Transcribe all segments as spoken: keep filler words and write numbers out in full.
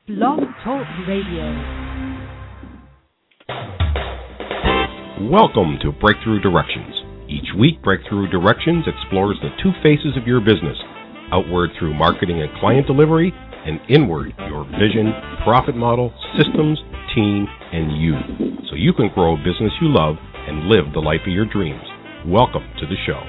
Blog Talk Radio. Welcome to Breakthrough Directions. Each week, Breakthrough Directions explores the two faces of your business, outward through marketing and client delivery, and inward, your vision, profit model, systems, team, and you, so you can grow a business you love and live the life of your dreams. Welcome to the show.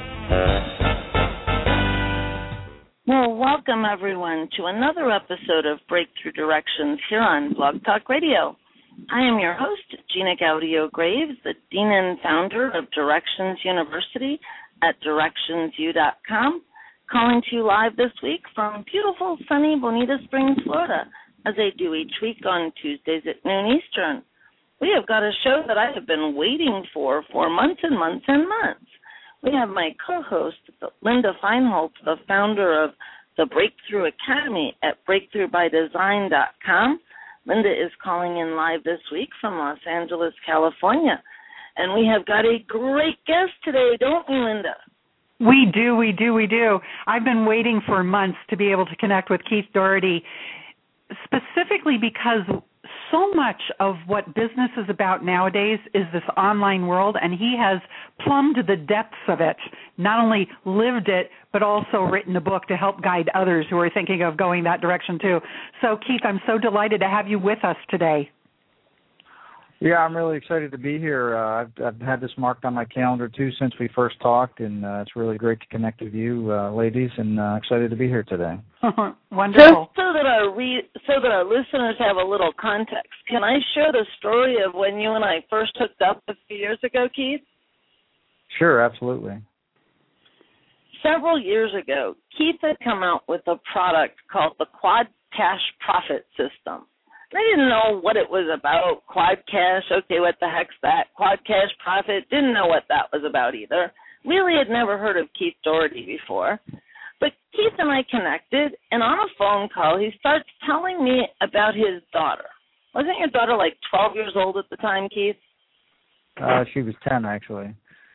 Well, welcome everyone to another episode of Breakthrough Directions here on Blog Talk Radio. I am your host, Gina Gaudio-Graves, the Dean and founder of Directions University at directions u dot com, calling to you live this week from beautiful, sunny Bonita Springs, Florida, as I do each week on Tuesdays at noon Eastern. We have got a show that I have been waiting for for months and months and months. We have my co-host, Linda Feinholz, the founder of the Breakthrough Academy at breakthrough by design dot com. Linda is calling in live this week from Los Angeles, California. And we have got a great guest today, don't we, Linda? We do, we do, we do. I've been waiting for months to be able to connect with Keith Doherty, specifically because so much of what business is about nowadays is this online world, and he has plumbed the depths of it, not only lived it, but also written a book to help guide others who are thinking of going that direction too. So, Keith, I'm so delighted to have you with us today. Yeah, I'm really excited to be here. Uh, I've, I've had this marked on my calendar, too, since we first talked, and uh, it's really great to connect with you, uh, ladies, and uh, excited to be here today. Wonderful. Just so that, our re- so that our listeners have a little context, can I share the story of when you and I first hooked up a few years ago, Keith? Sure, absolutely. Several years ago, Keith had come out with a product called the Quad Cash Profit System. I didn't know what it was about. Quad Cash, okay, what the heck's that? Quad Cash Profit, didn't know what that was about either. Really had never heard of Keith Doherty before. But Keith and I connected, and on a phone call, he starts telling me about his daughter. Wasn't your daughter like twelve years old at the time, Keith? Uh, she was ten, actually.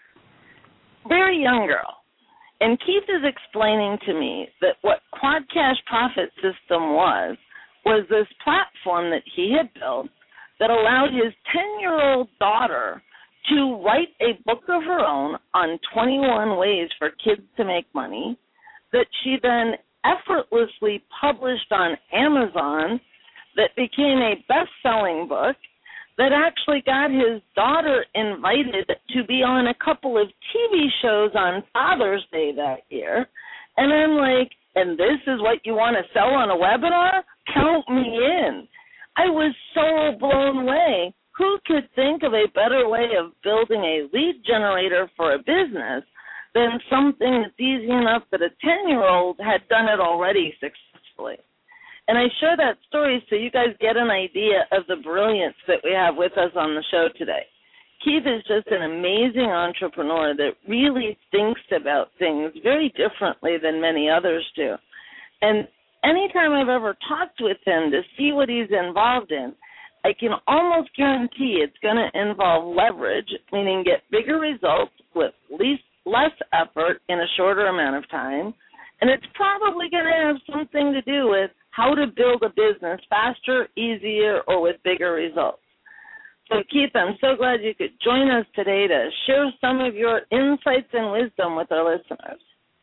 Very young girl. And Keith is explaining to me that what Quad Cash Profit System was, was this platform that he had built that allowed his ten-year-old daughter to write a book of her own on twenty-one ways for kids to make money, that she then effortlessly published on Amazon, that became a best-selling book, that actually got his daughter invited to be on a couple of T V shows on Father's Day that year. And I'm like, and this is what you want to sell on a webinar? Count me in. I was so blown away. Who could think of a better way of building a lead generator for a business than something that's easy enough that a ten-year-old had done it already successfully? And I share that story so you guys get an idea of the brilliance that we have with us on the show today. Keith is just an amazing entrepreneur that really thinks about things very differently than many others do. And anytime I've ever talked with him to see what he's involved in, I can almost guarantee it's going to involve leverage, meaning get bigger results with least, less effort in a shorter amount of time. And it's probably going to have something to do with how to build a business faster, easier, or with bigger results. So, Keith, I'm so glad you could join us today to share some of your insights and wisdom with our listeners.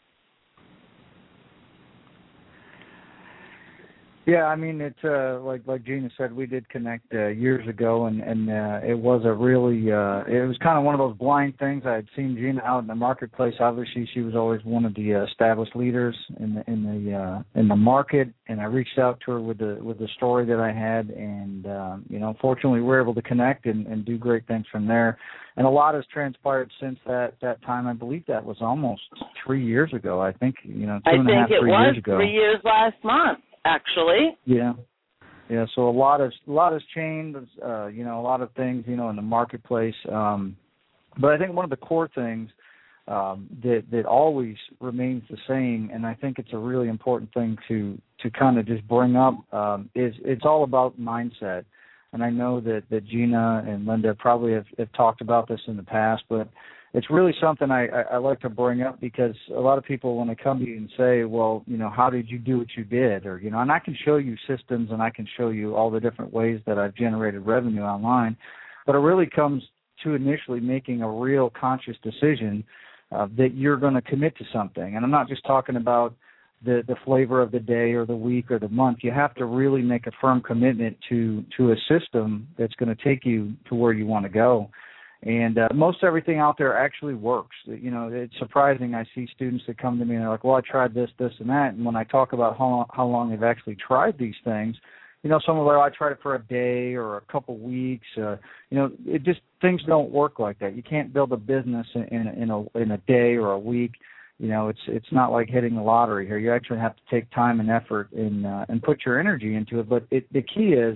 Yeah, I mean, it's uh, like like Gina said, we did connect uh, years ago, and and uh, it was a really uh, it was kind of one of those blind things. I had seen Gina out in the marketplace. Obviously, she was always one of the uh, established leaders in the in the uh, in the market, and I reached out to her with the with the story that I had, and um, you know, fortunately, we were able to connect and, and do great things from there. And a lot has transpired since that, that time. I believe that was almost three years ago. I think you know two I and a half, think it three was years ago. Three years last month. Actually, yeah, yeah. So a lot of a lot has changed. Uh, you know, a lot of things. You know, in the marketplace. Um, but I think one of the core things um, that that always remains the same, and I think it's a really important thing to to kind of just bring up um, is it's all about mindset. And I know that, that Gina and Linda probably have, have talked about this in the past, but it's really something I, I, I like to bring up, because a lot of people, when they come to you and say, well, you know, how did you do what you did? Or, you know, and I can show you systems and I can show you all the different ways that I've generated revenue online, but it really comes to initially making a real conscious decision uh, that you're going to commit to something. And I'm not just talking about the, the flavor of the day or the week or the month. You have to really make a firm commitment to, to a system that's going to take you to where you want to go. And uh, most everything out there actually works. You know, it's surprising. I see students that come to me and they're like, well, I tried this, this, and that. And when I talk about how long, how long they've actually tried these things, you know, some of them, I tried it for a day or a couple weeks. Uh, you know, it just, things don't work like that. You can't build a business in, in, in, a, in a day or a week. You know, it's it's not like hitting the lottery here. You actually have to take time and effort and, uh, and put your energy into it. But it, the key is,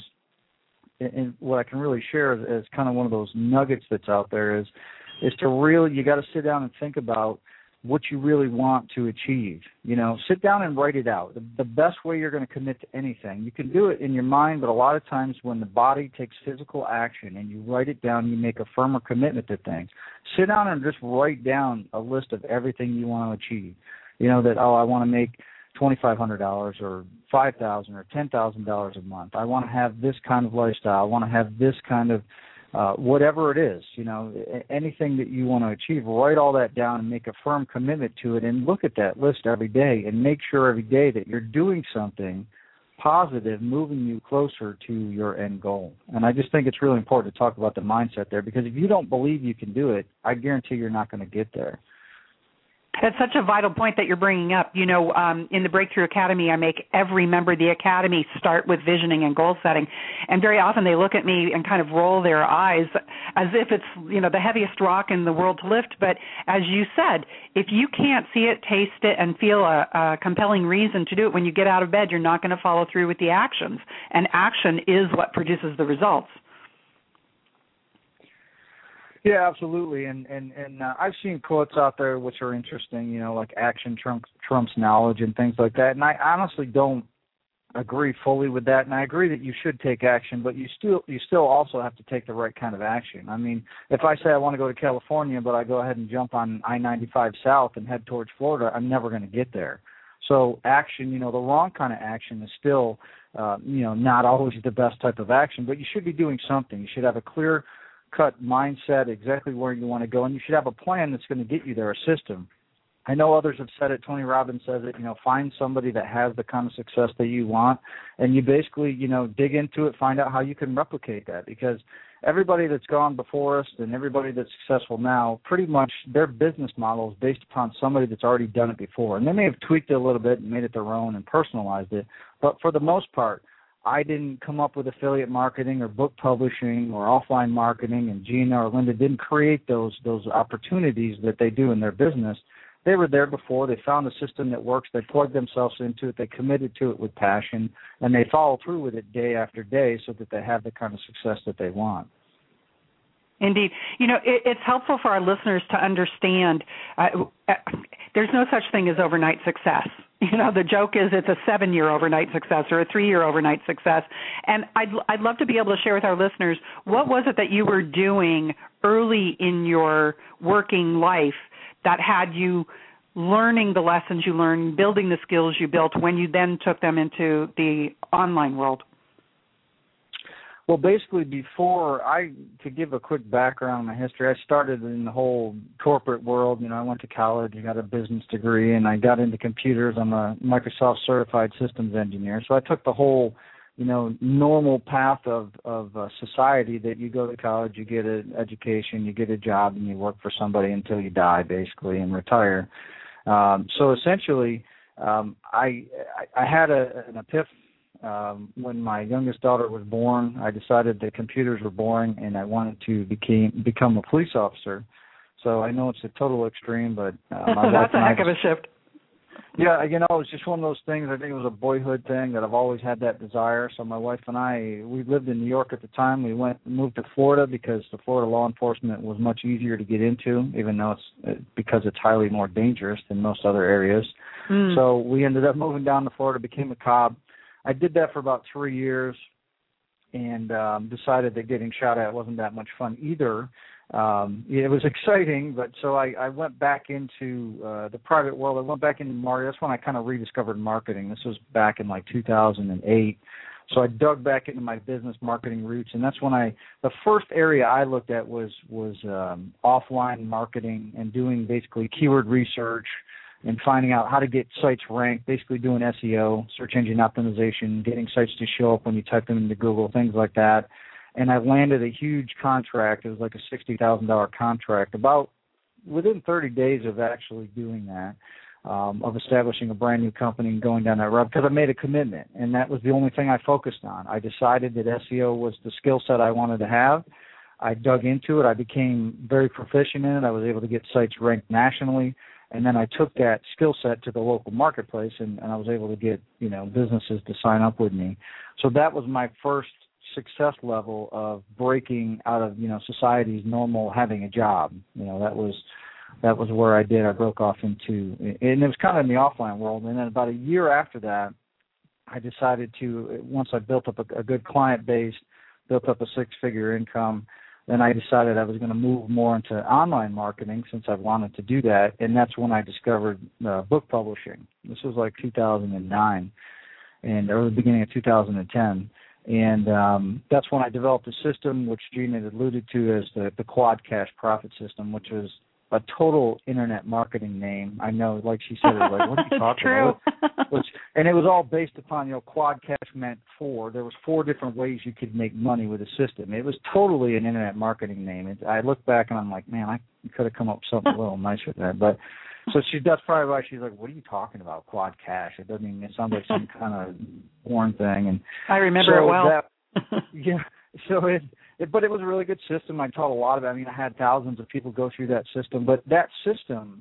and what I can really share as, as kind of one of those nuggets that's out there is, is to really, you got to sit down and think about what you really want to achieve. You know, sit down and write it out. The, the best way you're going to commit to anything. You can do it in your mind, but a lot of times when the body takes physical action and you write it down, you make a firmer commitment to things. Sit down and just write down a list of everything you want to achieve. You know, that, oh, I want to make twenty-five hundred dollars or five thousand dollars or ten thousand dollars a month. I want to have this kind of lifestyle. I want to have this kind of uh, whatever it is, you know, anything that you want to achieve. Write all that down and make a firm commitment to it, and look at that list every day and make sure every day that you're doing something positive, moving you closer to your end goal. And I just think it's really important to talk about the mindset there, because if you don't believe you can do it, I guarantee you're not going to get there. That's such a vital point that you're bringing up. You know, um, in the Breakthrough Academy, I make every member of the Academy start with visioning and goal setting. And very often they look at me and kind of roll their eyes as if it's, you know, the heaviest rock in the world to lift. But as you said, if you can't see it, taste it, and feel a, a compelling reason to do it when you get out of bed, you're not going to follow through with the actions. And action is what produces the results. Yeah, absolutely, and and and uh, I've seen quotes out there which are interesting, you know, like action trumps trumps knowledge and things like that. And I honestly don't agree fully with that. And I agree that you should take action, but you still you still also have to take the right kind of action. I mean, if I say I want to go to California, but I go ahead and jump on I ninety-five South and head towards Florida, I'm never going to get there. So action, you know, the wrong kind of action is still, uh, you know, not always the best type of action. But you should be doing something. You should have a clear cut mindset, exactly where you want to go, and you should have a plan that's going to get you there, a system. I know others have said it. Tony Robbins says it, you know, find somebody that has the kind of success that you want, and you basically, you know, dig into it, find out how you can replicate that, because everybody that's gone before us and everybody that's successful now, pretty much their business model is based upon somebody that's already done it before. And they may have tweaked it a little bit and made it their own and personalized it, but for the most part, I didn't come up with affiliate marketing or book publishing or offline marketing, and Gina or Linda didn't create those those opportunities that they do in their business. They were there before. They found a system that works. They plugged themselves into it. They committed to it with passion, and they follow through with it day after day so that they have the kind of success that they want. Indeed. You know, it, it's helpful for our listeners to understand uh, there's no such thing as overnight success. You know, the joke is it's a seven-year overnight success or a three-year overnight success. And I'd, I'd love to be able to share with our listeners, what was it that you were doing early in your working life that had you learning the lessons you learned, building the skills you built when you then took them into the online world? Well, basically, before I, to give a quick background on my history, I started in the whole corporate world. You know, I went to college, I got a business degree, and I got into computers. I'm a Microsoft certified systems engineer. So I took the whole, you know, normal path of, of uh, society that you go to college, you get an education, you get a job, and you work for somebody until you die, basically, and retire. Um, so essentially, um, I, I had a, an epiphany. Um, when my youngest daughter was born, I decided that computers were boring and I wanted to became, become a police officer. So I know it's a total extreme, but uh, my wife that's a heck I, of a shift. Yeah, you know, it's just one of those things. I think it was a boyhood thing that I've always had that desire. So my wife and I, we lived in New York at the time. We went moved to Florida because the Florida law enforcement was much easier to get into, even though it's because it's highly more dangerous than most other areas. Mm. So we ended up moving down to Florida, became a cop. I did that for about three years and um, decided that getting shot at wasn't that much fun either. um, it was exciting. But so I, I went back into uh, the private world. I went back into marketing. That's when I kind of rediscovered marketing. This was back in like two thousand eight. So I dug back into my business marketing roots, and that's when I, the first area I looked at was was um, offline marketing and doing basically keyword research and finding out how to get sites ranked, basically doing S E O, search engine optimization, getting sites to show up when you type them into Google, things like that. And I landed a huge contract. It was like a sixty thousand dollars contract about within thirty days of actually doing that. Um, of establishing a brand new company and going down that road because I made a commitment, and that was the only thing I focused on. I decided that S E O was the skill set I wanted to have. I dug into it. I became very proficient in it. I was able to get sites ranked nationally, and then I took that skill set to the local marketplace, and, and I was able to get, you know, businesses to sign up with me. So that was my first success level of breaking out of, you know, society's normal having a job. You know, that was That was where I did. I broke off into, and it was kind of in the offline world. And then about a year after that, I decided to, once I built up a, a good client base, built up a six-figure income, then I decided I was going to move more into online marketing since I wanted to do that. And that's when I discovered uh, book publishing. This was like two thousand nine, and or the beginning of two thousand ten. And um, that's when I developed a system, which Gina had alluded to as the, the Quad Cash Profit System, which was a total internet marketing name. I know, like she said, it was like, what are you talking true. about? Which, and it was all based upon, you know, Quad Cash meant four. There was four different ways you could make money with a system. It was totally an internet marketing name. It, I look back and I'm like, man, I could have come up with something a little nicer than that. But so she, that's probably why she's like, what are you talking about, Quad Cash? It doesn't even, it sounds like some kind of porn thing. And I remember so it well. That, yeah. So it, it, but it was a really good system. I taught a lot of it. I mean, I had thousands of people go through that system. But that system,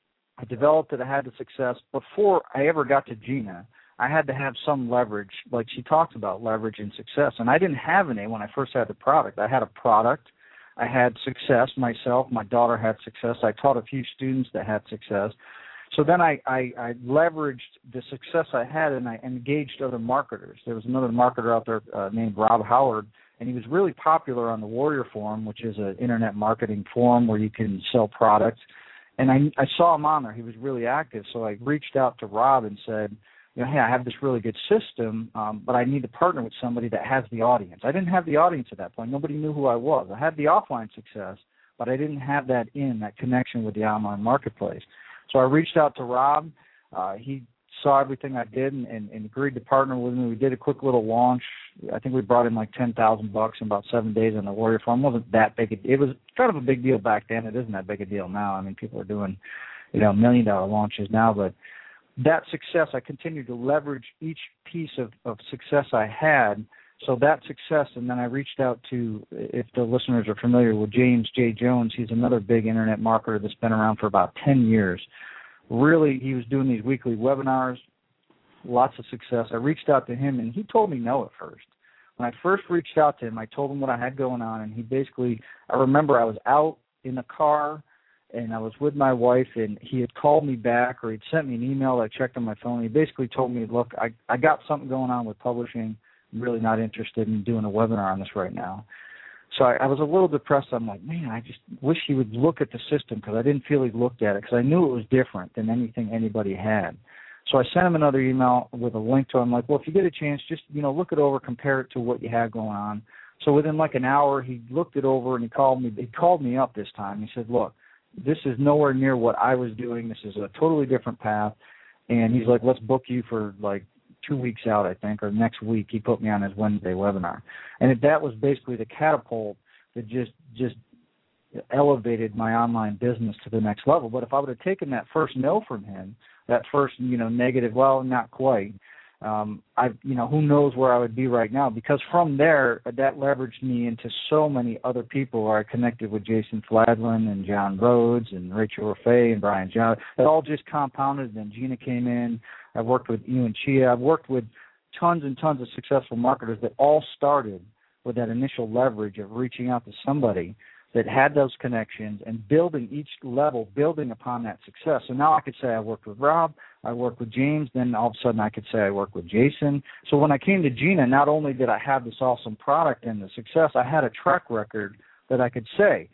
I developed it. I had the success. Before I ever got to Gina, I had to have some leverage. Like she talks about leverage and success. And I didn't have any when I first had the product. I had a product. I had success myself. My daughter had success. I taught a few students that had success. So then I, I, I leveraged the success I had, and I engaged other marketers. There was another marketer out there uh, named Rob Howard, and he was really popular on the Warrior Forum, which is an internet marketing forum where you can sell products. And I, I saw him on there. He was really active. So I reached out to Rob and said, you know, hey, I have this really good system, um, but I need to partner with somebody that has the audience. I didn't have the audience at that point. Nobody knew who I was. I had the offline success, but I didn't have that in, that connection with the online marketplace. So I reached out to Rob. Uh, he saw everything I did and, and, and agreed to partner with me. We did a quick little launch. I think we brought in like ten thousand bucks in about seven days on the Warrior Farm. It wasn't that big. A, it was kind of a big deal back then. It isn't that big a deal now. I mean, people are doing, you know, million dollar launches now. But that success, I continued to leverage each piece of, of success I had. So that success, and then I reached out to, if the listeners are familiar with James J. Jones, he's another big internet marketer that's been around for about ten years. Really, he was doing these weekly webinars, lots of success. I reached out to him, and he told me no at first. When I first reached out to him, I told him what I had going on, and he basically, I remember I was out in the car, and I was with my wife, and he had called me back, or he'd sent me an email. I checked on my phone. He basically told me, look, I, I got something going on with publishing. I'm really not interested in doing a webinar on this right now. So I, I was a little depressed. I'm like, man, I just wish he would look at the system, because I didn't feel he looked at it, because I knew it was different than anything anybody had. So I sent him another email with a link to it. I'm like, well, if you get a chance, just, you know, look it over, compare it to what you had going on. So within like an hour, he looked it over, and he called me. He called me up this time. He said, look, this is nowhere near what I was doing. This is a totally different path. And he's like, let's book you for like two weeks out, I think, or next week. He put me on his Wednesday webinar. And it, that was basically the catapult that just just elevated my online business to the next level. But if I would have taken that first no from him, that first, you know, negative, well, not quite, um, I, you know, who knows where I would be right now, because from there, that leveraged me into so many other people where I connected with Jason Fladlin and John Rhodes and Rachel Raffay and Brian John. It all just compounded. Then Gina came in. I've worked with you and Chia. I've worked with tons and tons of successful marketers that all started with that initial leverage of reaching out to somebody that had those connections and building each level, building upon that success. So now I could say I worked with Rob, I worked with James, then all of a sudden I could say I worked with Jason. So when I came to Gina, not only did I have this awesome product and the success, I had a track record that I could say,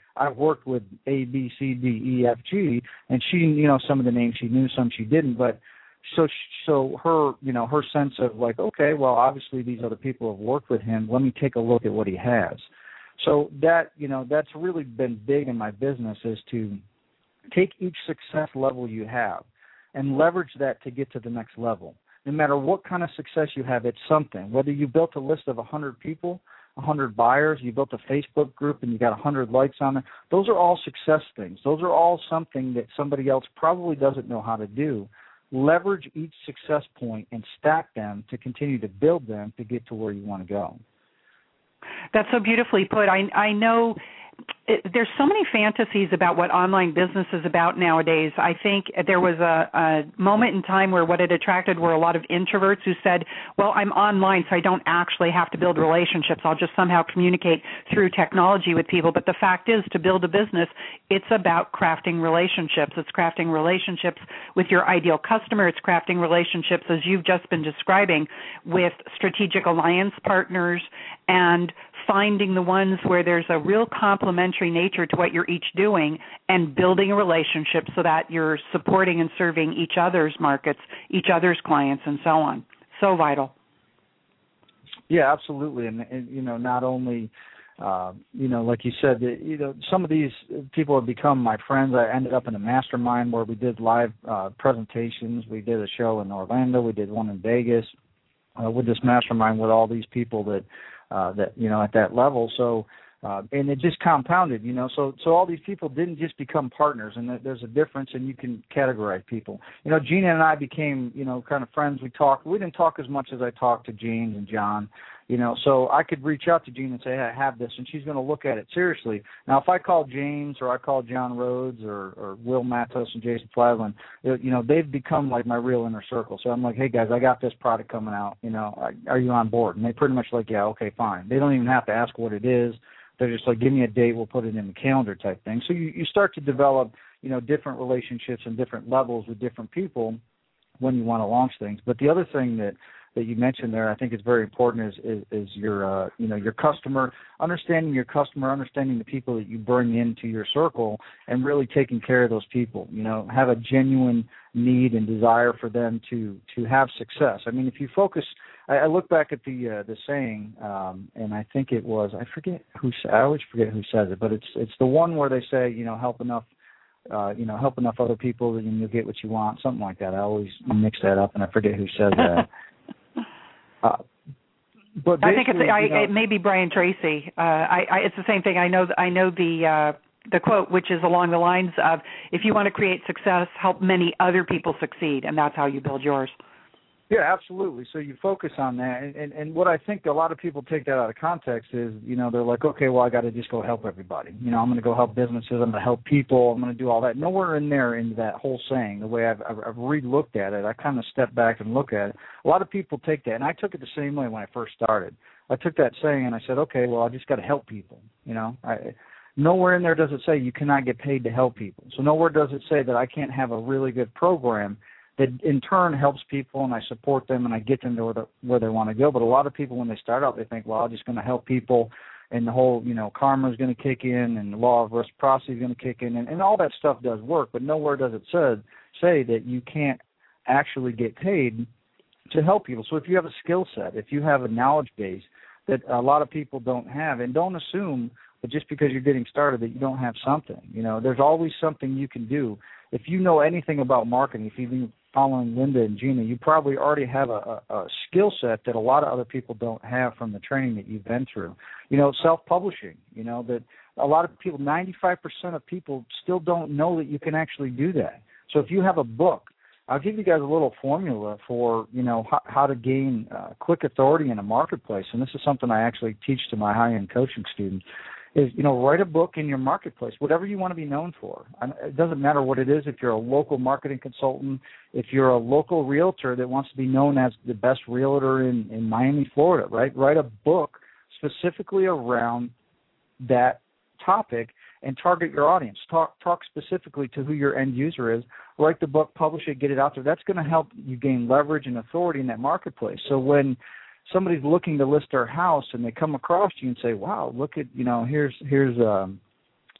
I've worked with A, B, C, D, E, F, G, and she, you know, some of the names she knew, some she didn't, but so so her, you know, her sense of like, okay, well, obviously these other people have worked with him. Let me take a look at what he has. So that, you know, that's really been big in my business, is to take each success level you have and leverage that to get to the next level. No matter what kind of success you have, it's something. Whether you built a list of one hundred people, one hundred buyers, you built a Facebook group and you got one hundred likes on it, those are all success things. Those are all something that somebody else probably doesn't know how to do. Leverage each success point and stack them to continue to build them to get to where you want to go. That's so beautifully put. I, I know it, there's so many fantasies about what online business is about nowadays. I think there was a, a moment in time where what it attracted were a lot of introverts who said, well, I'm online, so I don't actually have to build relationships. I'll just somehow communicate through technology with people. But the fact is, to build a business, it's about crafting relationships. It's crafting relationships with your ideal customer. It's crafting relationships, as you've just been describing, with strategic alliance partners, and finding the ones where there's a real complementary nature to what you're each doing, and building a relationship so that you're supporting and serving each other's markets, each other's clients, and so on. So vital. Yeah, absolutely. And, and you know, not only, uh, you know, like you said, you know, some of these people have become my friends. I ended up in a mastermind where we did live uh, presentations. We did a show in Orlando. We did one in Vegas uh, with this mastermind with all these people that, Uh, that, you know, at that level. So, uh, and it just compounded, you know, so, so all these people didn't just become partners, and there's a difference, and you can categorize people. You know, Gina and I became, you know, kind of friends. We talked, we didn't talk as much as I talked to James and John, you know, so I could reach out to Gina and say, hey, I have this, and she's going to look at it seriously. Now, if I call James or I call John Rhodes or, or Will Matos and Jason Fladlin, you know, they've become like my real inner circle. So I'm like, hey, guys, I got this product coming out. You know, are you on board? And they pretty much like, yeah, okay, fine. They don't even have to ask what it is. They're just like, give me a date, we'll put it in the calendar type thing. So you, you start to develop, you know, different relationships and different levels with different people when you want to launch things. But the other thing that that you mentioned there, I think is very important, is is, is your uh, you know your customer, understanding your customer, understanding the people that you bring into your circle, and really taking care of those people. You know, have a genuine need and desire for them to to have success. I mean, if you focus, I, I look back at the uh, the saying, um, and I think it was, I forget who I always forget who says it, but it's it's the one where they say, you know, help enough. Uh, you know, help enough other people and you'll get what you want, something like that. I always mix that up, and I forget who says that. Uh, but I think it's I, you know, it may be Brian Tracy. Uh, I, I, it's the same thing. I know I know the uh, the quote, which is along the lines of, "If you want to create success, help many other people succeed," and that's how you build yours. Yeah, absolutely. So you focus on that, and, and, and what I think a lot of people take that out of context is, you know, they're like, okay, well, I got to just go help everybody. You know, I'm going to go help businesses. I'm going to help people. I'm going to do all that. Nowhere in there in that whole saying, the way I've, I've, I've re-looked at it, I kind of step back and look at it. A lot of people take that, and I took it the same way when I first started. I took that saying and I said, okay, well, I just got to help people. You know, I, nowhere in there does it say you cannot get paid to help people. So nowhere does it say that I can't have a really good program that in turn helps people, and I support them and I get them to where, the, where they want to go. But a lot of people, when they start out, they think, well, I'm just going to help people, and the whole, you know, karma is going to kick in, and the law of reciprocity is going to kick in, and, and all that stuff does work. But nowhere does it say, say that you can't actually get paid to help people. So if you have a skill set, if you have a knowledge base that a lot of people don't have, and don't assume that just because you're getting started that you don't have something. You know, there's always something you can do. If you know anything about marketing, if you've been following Linda and Gina, you probably already have a, a, a skill set that a lot of other people don't have from the training that you've been through. You know, self-publishing, you know, that a lot of people, ninety-five percent of people still don't know that you can actually do that. So if you have a book, I'll give you guys a little formula for, you know, how, how to gain uh, quick authority in a marketplace. And this is something I actually teach to my high-end coaching students. Is, you know, write a book in your marketplace, whatever you want to be known for. And it doesn't matter what it is. If you're a local marketing consultant, if you're a local realtor that wants to be known as the best realtor in, in Miami, Florida, right? Write a book specifically around that topic and target your audience. Talk talk specifically to who your end user is. Write the book, publish it, get it out there. That's going to help you gain leverage and authority in that marketplace. So when somebody's looking to list their house and they come across you and say, wow, look at, you know, here's, here's um,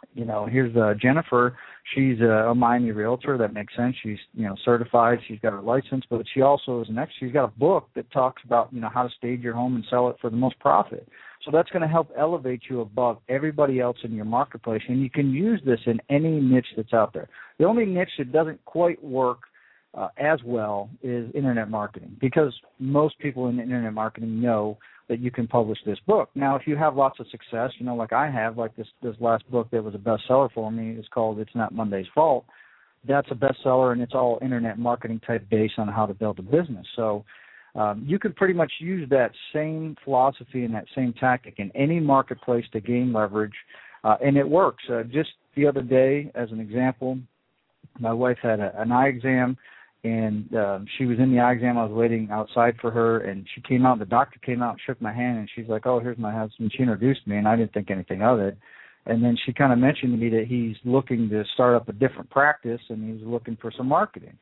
you know, here's uh, Jennifer. She's a, a Miami realtor. That makes sense. She's, you know, certified. She's got her license, but she also is an expert. She's got a book that talks about, you know, how to stage your home and sell it for the most profit. So that's going to help elevate you above everybody else in your marketplace, and you can use this in any niche that's out there. The only niche that doesn't quite work uh, as well is internet marketing, because most people in internet marketing know that you can publish this book. Now, if you have lots of success, you know, like I have, like this, this last book that was a bestseller for me is called It's Not Monday's Fault. That's a bestseller, and it's all internet marketing type based on how to build a business. So um, you could pretty much use that same philosophy and that same tactic in any marketplace to gain leverage, uh, and it works. Uh, just the other day, as an example, my wife had a, an eye exam, and um, she was in the eye exam. I was waiting outside for her, and she came out. The doctor came out and shook my hand, and she's like, "Oh, here's my husband." She introduced me, and I didn't think anything of it. And then she kind of mentioned to me that he's looking to start up a different practice, and he's looking for some marketing.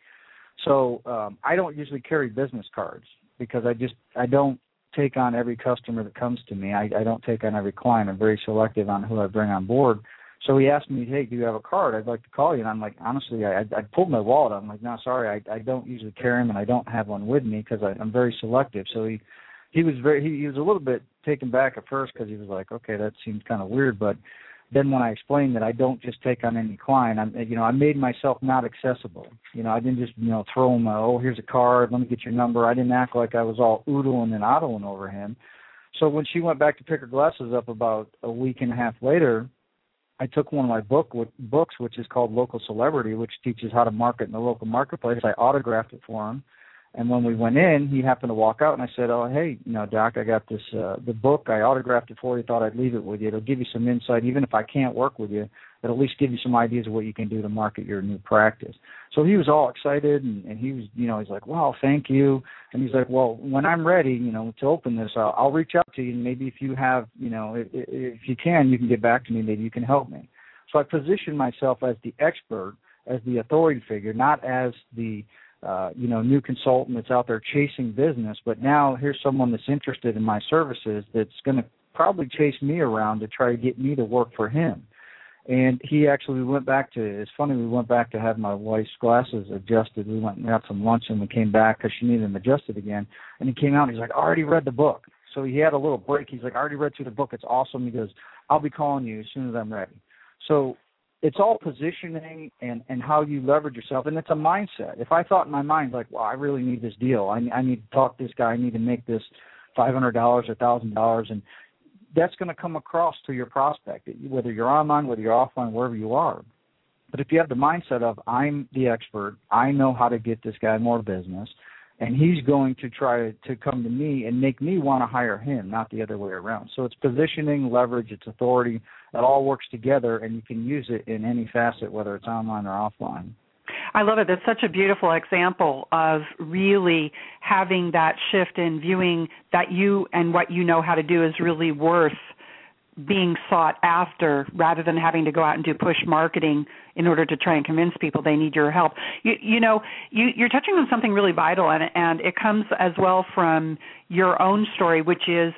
So um, I don't usually carry business cards because I just I don't take on every customer that comes to me. I, I don't take on every client. I'm very selective on who I bring on board. So he asked me, "Hey, do you have a card? I'd like to call you." And I'm like, honestly, I, I pulled my wallet. I'm like, no, sorry, I, I don't usually carry them, and I don't have one with me because I'm very selective. So he, he was very, he, he was a little bit taken back at first because he was like, okay, that seems kind of weird. But then when I explained that I don't just take on any client, I'm, you know, I made myself not accessible. You know, I didn't just, you know, throw him, a, oh, here's a card, let me get your number. I didn't act like I was all oodling and oddling over him. So when she went back to pick her glasses up about a week and a half later, I took one of my book books, which is called Local Celebrity, which teaches how to market in the local marketplace. I autographed it for him. And when we went in, he happened to walk out, and I said, "Oh, hey, you know, Doc, I got this uh, the book. I autographed it for you. Thought I'd leave it with you. It'll give you some insight. Even if I can't work with you, it'll at least give you some ideas of what you can do to market your new practice." So he was all excited, and, and he was, you know, he's like, "Wow, thank you." And he's like, "Well, when I'm ready, you know, to open this, I'll, I'll reach out to you, and maybe if you have, you know, if, if you can, you can get back to me. Maybe you can help me." So I position myself as the expert, as the authority figure, not as the Uh, you know, new consultant that's out there chasing business, but now here's someone that's interested in my services that's going to probably chase me around to try to get me to work for him. And he actually went back to, it's funny, we went back to have my wife's glasses adjusted. We went and got some lunch, and we came back because she needed them adjusted again. And he came out and he's like, "I already read the book." So he had a little break. He's like, "I already read through the book. It's awesome." He goes, "I'll be calling you as soon as I'm ready." So it's all positioning and, and how you leverage yourself, and it's a mindset. If I thought in my mind, like, "Well, I really need this deal. I, I need to talk to this guy. I need to make this five hundred dollars or one thousand dollars, and that's going to come across to your prospect, whether you're online, whether you're offline, wherever you are. But if you have the mindset of, I'm the expert, I know how to get this guy more business, and he's going to try to come to me and make me want to hire him, not the other way around. So it's positioning, leverage, it's authority. It all works together, and you can use it in any facet, whether it's online or offline. I love it. It's such a beautiful example of really having that shift in viewing that you and what you know how to do is really worth being sought after, rather than having to go out and do push marketing in order to try and convince people they need your help. You, you know, you, you're touching on something really vital, and, and it comes as well from your own story, which is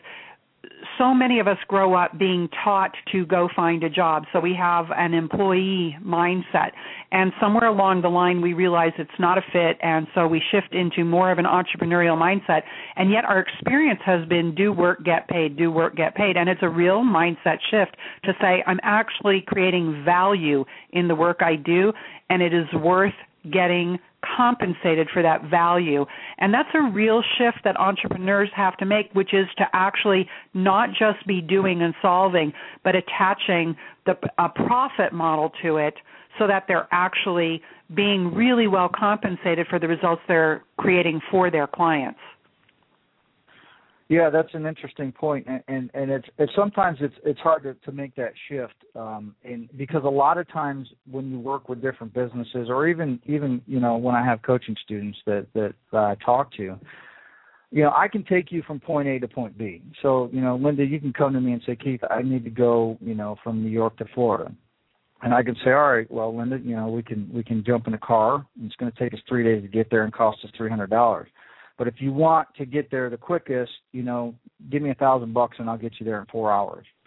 so many of us grow up being taught to go find a job. So we have an employee mindset, and somewhere along the line we realize it's not a fit, and so we shift into more of an entrepreneurial mindset. And yet our experience has been do work, get paid, do work, get paid. And it's a real mindset shift to say I'm actually creating value in the work I do, and it is worth getting compensated for that value. And that's a real shift that entrepreneurs have to make, which is to actually not just be doing and solving, but attaching the, a profit model to it so that they're actually being really well compensated for the results they're creating for their clients. Yeah, that's an interesting point, and and, and it's, it's sometimes it's it's hard to, to make that shift, um, and because a lot of times when you work with different businesses, or even even you know when I have coaching students that that I talk to, you know I can take you from point A to point B. So you know, Linda, you can come to me and say, Keith, I need to go you know from New York to Florida, and I can say, all right, well, Linda, you know we can we can jump in a car, and it's going to take us three days to get there and cost us three hundred dollars. But if you want to get there the quickest, you know, give me a thousand bucks and I'll get you there in four hours.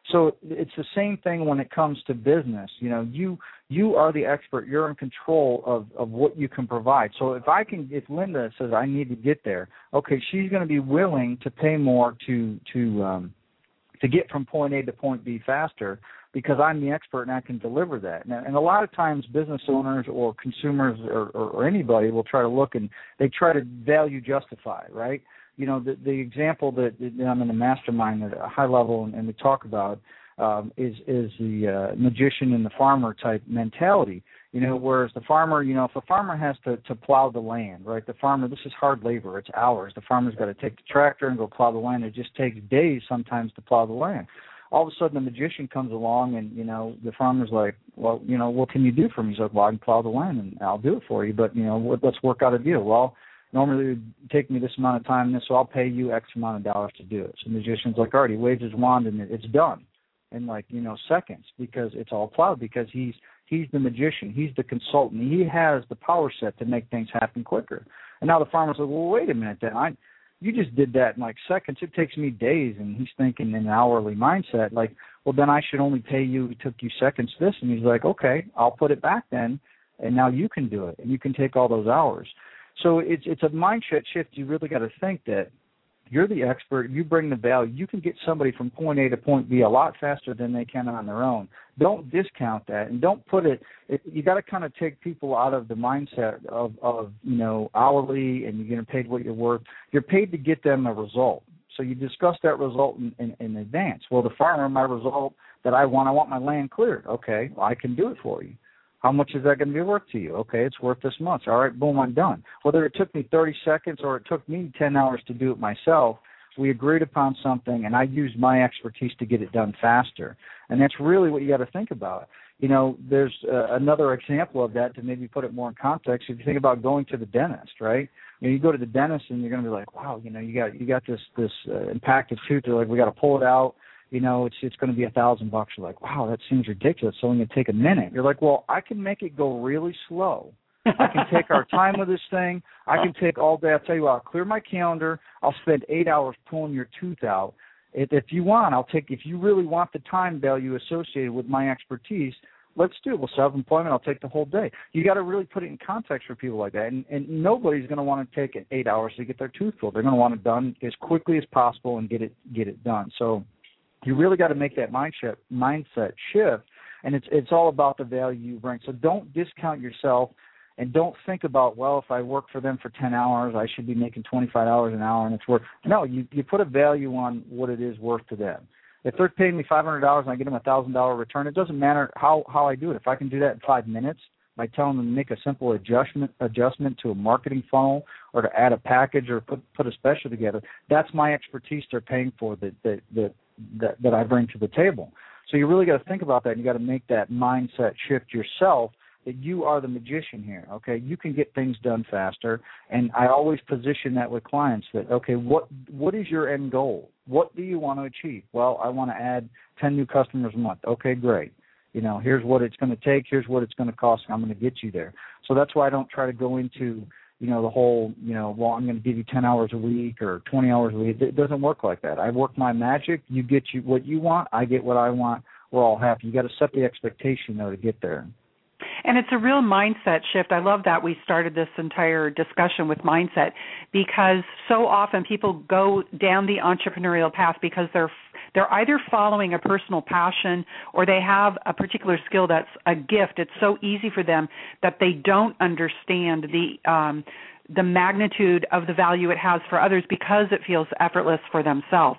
So it's the same thing when it comes to business. You know, you you are the expert. You're in control of, of what you can provide. So if I can, if Linda says I need to get there, okay, she's going to be willing to pay more to to um, to get from point A to point B faster because I'm the expert and I can deliver that. And, and a lot of times business owners or consumers or, or, or anybody will try to look and they try to value justify, right? You know, the, the example that, that I'm in the mastermind at a high level and, and we talk about um, is is the uh, magician and the farmer type mentality. You know, whereas the farmer, you know, if a farmer has to, to plow the land, right, the farmer, this is hard labor. It's hours. The farmer's got to take the tractor and go plow the land. It just takes days sometimes to plow the land. All of a sudden, the magician comes along and, you know, the farmer's like, well, you know, what can you do for me? He's like, well, I can plow the land and I'll do it for you, but, you know, let's work out a deal. Well, normally it would take me this amount of time, so I'll pay you X amount of dollars to do it. So the magician's like, all right, he waves his wand and it's done in like, you know, seconds because it's all plowed because he's he's the magician. He's the consultant. He has the power set to make things happen quicker. And now the farmer's like, well, wait a minute then. I, you just did that in like seconds. It takes me days. And he's thinking in an hourly mindset, like, well, then I should only pay you. It took you seconds this. And he's like, okay, I'll put it back then, and now you can do it, and you can take all those hours. So it's it's a mindset shift. You really got to think that you're the expert. You bring the value. You can get somebody from point A to point B a lot faster than they can on their own. Don't discount that, and don't put it. it you got to kind of take people out of the mindset of, of you know hourly, and you're getting paid what you're worth. You're paid to get them a result. So you discuss that result in, in, in advance. Well, the farmer, my result that I want, I want my land cleared. Okay, well, I can do it for you. How much is that going to be worth to you? Okay, it's worth this much. All right, boom, I'm done. Whether it took me thirty seconds or it took me ten hours to do it myself, we agreed upon something, and I used my expertise to get it done faster. And that's really what you got to think about. You know, there's uh, another example of that to maybe put it more in context. If you think about going to the dentist, right? You know, you go to the dentist and you're going to be like, wow, you know, you got you got this this uh, impacted tooth. They're like, we got to pull it out. You know, it's it's going to be a thousand bucks. You're like, wow, that seems ridiculous. It's only going to take a minute. You're like, well, I can make it go really slow. I can take our time with this thing. I can take all day. I'll tell you what, I'll clear my calendar. I'll spend eight hours pulling your tooth out. If, if you want, I'll take, if you really want the time value associated with my expertise, let's do it. We'll set up an appointment. I'll take the whole day. You got to really put it in context for people like that. And, and nobody's going to want to take eight hours to get their tooth pulled. They're going to want it done as quickly as possible and get it get it done. So you really got to make that mindset mindset shift, and it's it's all about the value you bring. So don't discount yourself, and don't think about, well, if I work for them for ten hours, I should be making twenty-five dollars an hour, and it's worth. No, you you put a value on what it is worth to them. If they're paying me five hundred dollars and I get them a one thousand dollars return, it doesn't matter how, how I do it. If I can do that in five minutes by telling them to make a simple adjustment adjustment to a marketing funnel or to add a package or put put a special together, that's my expertise they're paying for that that that, that, that I bring to the table. So you really got to think about that, and you got to make that mindset shift yourself that you are the magician here, okay? You can get things done faster, and I always position that with clients that, okay, what what is your end goal? What do you want to achieve? Well, I want to add ten new customers a month. Okay, great. You know, here's what it's going to take. Here's what it's going to cost. I'm going to get you there. So that's why I don't try to go into, you know, the whole, you know, well, I'm going to give you ten hours a week or twenty hours a week. It doesn't work like that. I work my magic. You get you what you want. I get what I want. We're all happy. You got to set the expectation, though, to get there. And it's a real mindset shift. I love that we started this entire discussion with mindset, because so often people go down the entrepreneurial path because they're they're either following a personal passion or they have a particular skill that's a gift. It's so easy for them that they don't understand the um, the magnitude of the value it has for others because it feels effortless for themselves.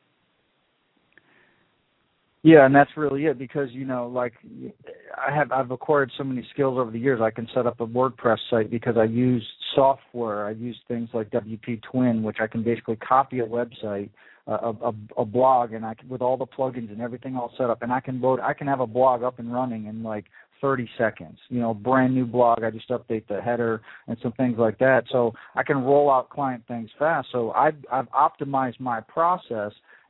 Yeah, and that's really it, because, you know, like I have, I've acquired so many skills over the years. I can set up a WordPress site because I use software. I use things like W P Twin, which I can basically copy a website, uh, a, a, a blog, and I can, with all the plugins and everything all set up, and I can load. I can have a blog up and running in like thirty seconds. You know, brand new blog. I just update the header and some things like that. So I can roll out client things fast. So I've, I've optimized my process.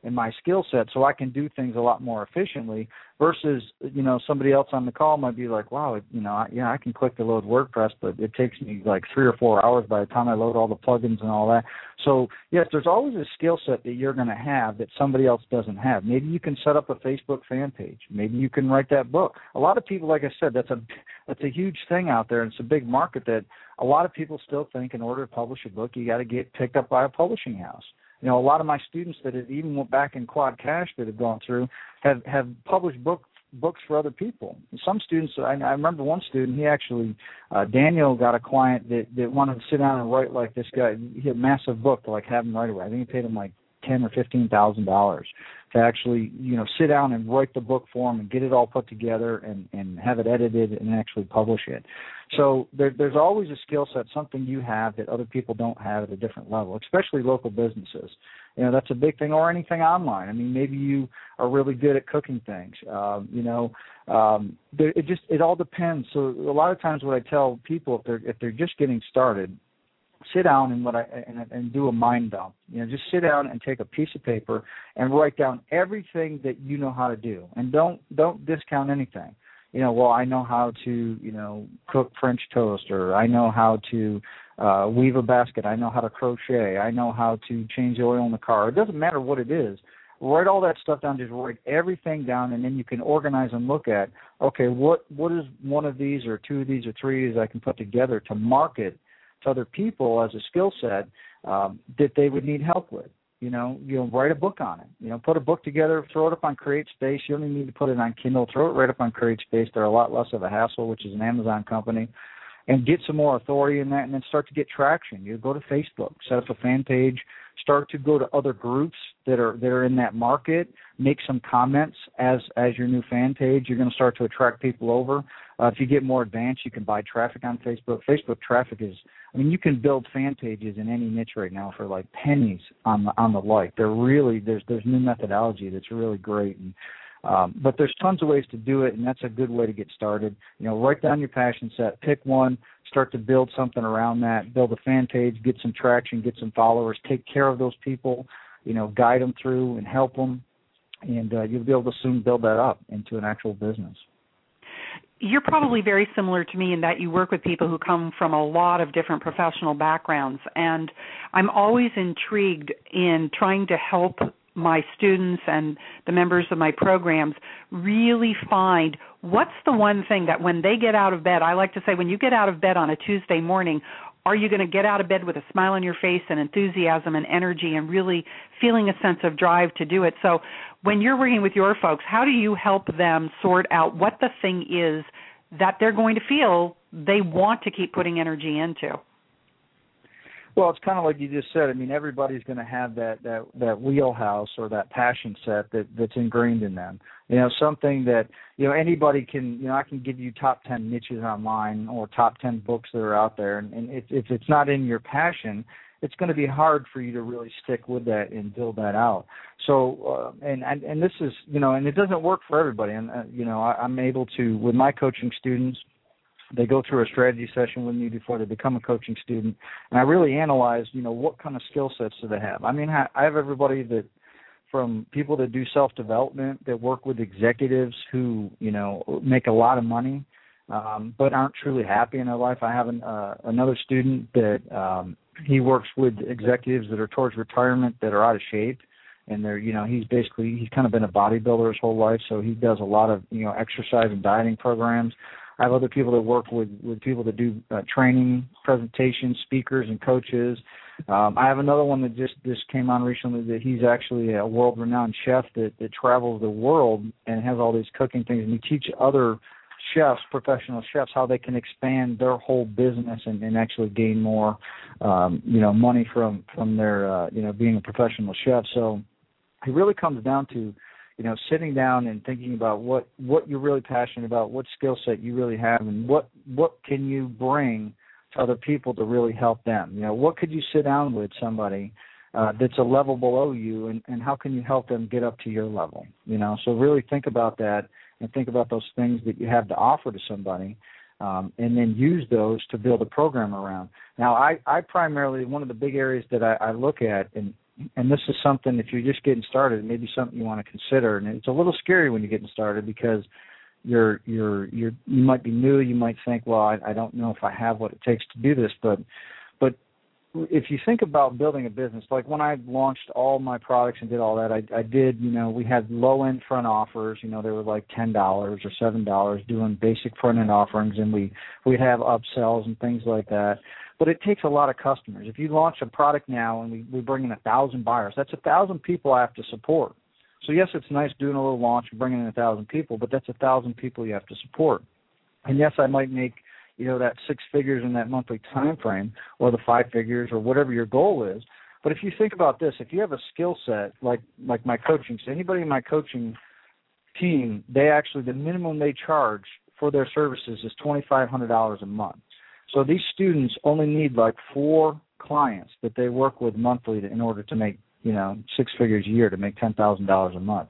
in my skill set so I can do things a lot more efficiently versus, you know, somebody else on the call might be like, wow, you know, I, yeah, I can click to load WordPress, but it takes me like three or four hours by the time I load all the plugins and all that. So, yes, there's always a skill set that you're going to have that somebody else doesn't have. Maybe you can set up a Facebook fan page. Maybe you can write that book. A lot of people, like I said, that's a that's a huge thing out there, and it's a big market that a lot of people still think in order to publish a book, you got to get picked up by a publishing house. You know, a lot of my students that have even went back in Quad Cash that have gone through have, have published book, books for other people. Some students, I, I remember one student, he actually, uh, Daniel got a client that, that wanted to sit down and write like this guy. He had a massive book to like have him write away. I think he paid him like ten or fifteen thousand dollars to actually, you know, sit down and write the book for him and get it all put together and, and have it edited and actually publish it. So there, there's always a skill set, something you have that other people don't have at a different level, especially local businesses. You know, that's a big thing, or anything online. I mean, maybe you are really good at cooking things. Um, you know, um, it just it all depends. So a lot of times, what I tell people if they're if they're just getting started, sit down and what I and, and do a mind dump. You know, just sit down and take a piece of paper and write down everything that you know how to do, and don't don't discount anything. You know, well, I know how to, you know, cook French toast, or I know how to uh, weave a basket. I know how to crochet. I know how to change the oil in the car. It doesn't matter what it is. Write all that stuff down. Just write everything down, and then you can organize and look at, okay, what what is one of these or two of these or three of these I can put together to market to other people as a skill set um, that they would need help with. You know, you know, write a book on it. You know, put a book together, throw it up on CreateSpace. You don't even need to put it on Kindle. Throw it right up on CreateSpace. They're a lot less of a hassle, which is an Amazon company. And get some more authority in that, and then start to get traction. You go to Facebook, set up a fan page, start to go to other groups that are that are in that market, make some comments as as your new fan page. You're going to start to attract people over. Uh, if you get more advanced, you can buy traffic on Facebook. Facebook traffic is, I mean, you can build fan pages in any niche right now for like pennies on the on the like. They're really there's there's new methodology that's really great. And, Um, but there's tons of ways to do it, and that's a good way to get started. You know, write down your passion set, pick one, start to build something around that, build a fan page, get some traction, get some followers, take care of those people, you know, guide them through and help them, and uh, you'll be able to soon build that up into an actual business. You're probably very similar to me in that you work with people who come from a lot of different professional backgrounds, and I'm always intrigued in trying to help my students and the members of my programs really find what's the one thing that when they get out of bed, I like to say when you get out of bed on a Tuesday morning, are you going to get out of bed with a smile on your face and enthusiasm and energy and really feeling a sense of drive to do it? So when you're working with your folks, how do you help them sort out what the thing is that they're going to feel they want to keep putting energy into? Well, it's kind of like you just said. I mean, everybody's going to have that, that, that wheelhouse or that passion set that, that's ingrained in them. You know, something that, you know, anybody can, you know, I can give you top ten niches online or top ten books that are out there. And, and if, if it's not in your passion, it's going to be hard for you to really stick with that and build that out. So, uh, and, and, and this is, you know, and it doesn't work for everybody. And, uh, you know, I, I'm able to, with my coaching students, they go through a strategy session with me before they become a coaching student, and I really analyze, you know, what kind of skill sets do they have. I mean, I have everybody that, from people that do self-development, that work with executives who, you know, make a lot of money, um, but aren't truly happy in their life. I have an, uh, another student that um, he works with executives that are towards retirement that are out of shape, and they're, you know, he's basically, he's kind of been a bodybuilder his whole life, so he does a lot of, you know, exercise and dieting programs. I have other people that work with, with people that do uh, training, presentations, speakers, and coaches. Um, I have another one that just, just came on recently that he's actually a world-renowned chef that, that travels the world and has all these cooking things. And he teaches other chefs, professional chefs, how they can expand their whole business and, and actually gain more, um, you know, money from, from their, uh, you know, being a professional chef. So it really comes down to, you know, sitting down and thinking about what, what you're really passionate about, what skill set you really have, and what, what can you bring to other people to really help them. You know, what could you sit down with somebody uh, that's a level below you, and, and how can you help them get up to your level? You know, so really think about that and think about those things that you have to offer to somebody, um, and then use those to build a program around. Now, I, I primarily, one of the big areas that I, I look at, and and this is something, if you're just getting started, it may be something you want to consider. And it's a little scary when you're getting started because you're you're you're you might be new. You might think, well, I, I don't know if I have what it takes to do this. But but if you think about building a business, like when I launched all my products and did all that, I, I did, you know, we had low-end front offers. You know, they were like ten dollars or seven dollars doing basic front-end offerings, and we, we'd have upsells and things like that. But it takes a lot of customers. If you launch a product now and we, we bring in one thousand buyers, that's one thousand people I have to support. So, yes, it's nice doing a little launch and bringing in one thousand people, but that's one thousand people you have to support. And, yes, I might make, you know, that six figures in that monthly time frame or the five figures or whatever your goal is. But if you think about this, if you have a skill set like, like my coaching, so anybody in my coaching team, they actually, the minimum they charge for their services is twenty-five hundred dollars a month. So these students only need like four clients that they work with monthly to, in order to make, you know, six figures a year, to make ten thousand dollars a month.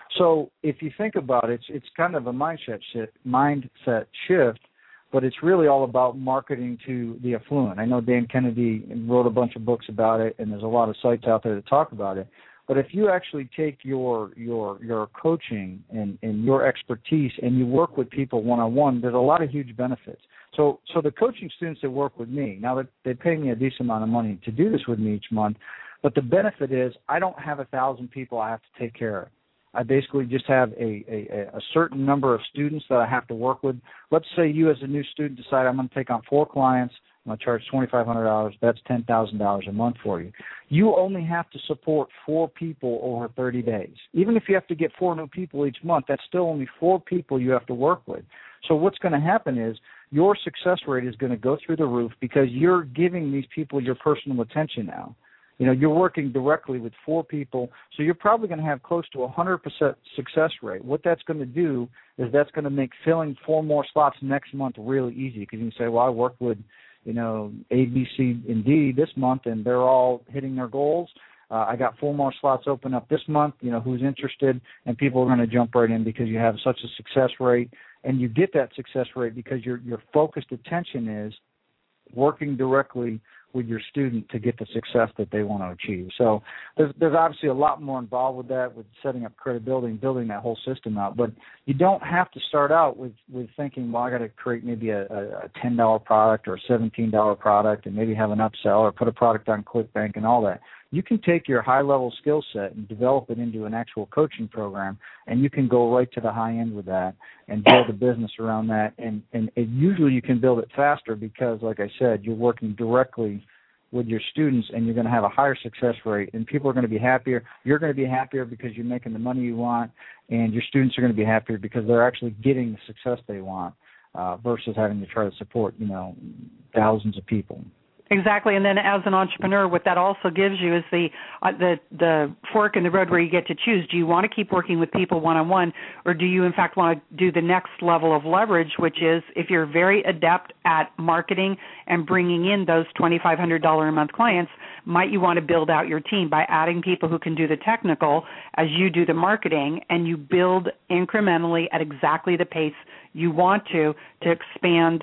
So if you think about it, it's, it's kind of a mindset shift, mindset shift, but it's really all about marketing to the affluent. I know Dan Kennedy wrote a bunch of books about it, and there's a lot of sites out there that talk about it. But if you actually take your your your coaching and, and your expertise and you work with people one-on-one, there's a lot of huge benefits. So so the coaching students that work with me, now that they pay me a decent amount of money to do this with me each month, but the benefit is I don't have a thousand people I have to take care of. I basically just have a, a, a certain number of students that I have to work with. Let's say you as a new student decide I'm going to take on four clients. I'm going to charge twenty-five hundred dollars. That's ten thousand dollars a month for you. You only have to support four people over thirty days. Even if you have to get four new people each month, that's still only four people you have to work with. So what's going to happen is your success rate is going to go through the roof because you're giving these people your personal attention now. You know, you're working directly with four people, so you're probably going to have close to a one hundred percent success rate. What that's going to do is that's going to make filling four more slots next month really easy because you can say, well, I worked with, you know, A, B, C, and D this month, and they're all hitting their goals. Uh, I got four more slots open up this month, you know, who's interested, and people are going to jump right in because you have such a success rate, and you get that success rate because your your focused attention is working directly with your student to get the success that they want to achieve. So there's, there's obviously a lot more involved with that, with setting up credibility and building that whole system out. But you don't have to start out with, with thinking, well, I got to create maybe a, a ten dollar product or a seventeen dollar product and maybe have an upsell or put a product on ClickBank and all that. You can take your high-level skill set and develop it into an actual coaching program, and you can go right to the high end with that and build a business around that. And, and it, usually you can build it faster because, like I said, you're working directly with your students, and you're going to have a higher success rate, and people are going to be happier. You're going to be happier because you're making the money you want, and your students are going to be happier because they're actually getting the success they want uh, versus having to try to support, you know, thousands of people. Exactly, and then as an entrepreneur, what that also gives you is the uh, the the fork in the road where you get to choose. Do you want to keep working with people one-on-one, or do you, in fact, want to do the next level of leverage, which is if you're very adept at marketing and bringing in those twenty-five hundred dollars a month clients, might you want to build out your team by adding people who can do the technical as you do the marketing, and you build incrementally at exactly the pace you want to to expand,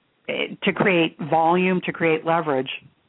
to create volume, to create leverage.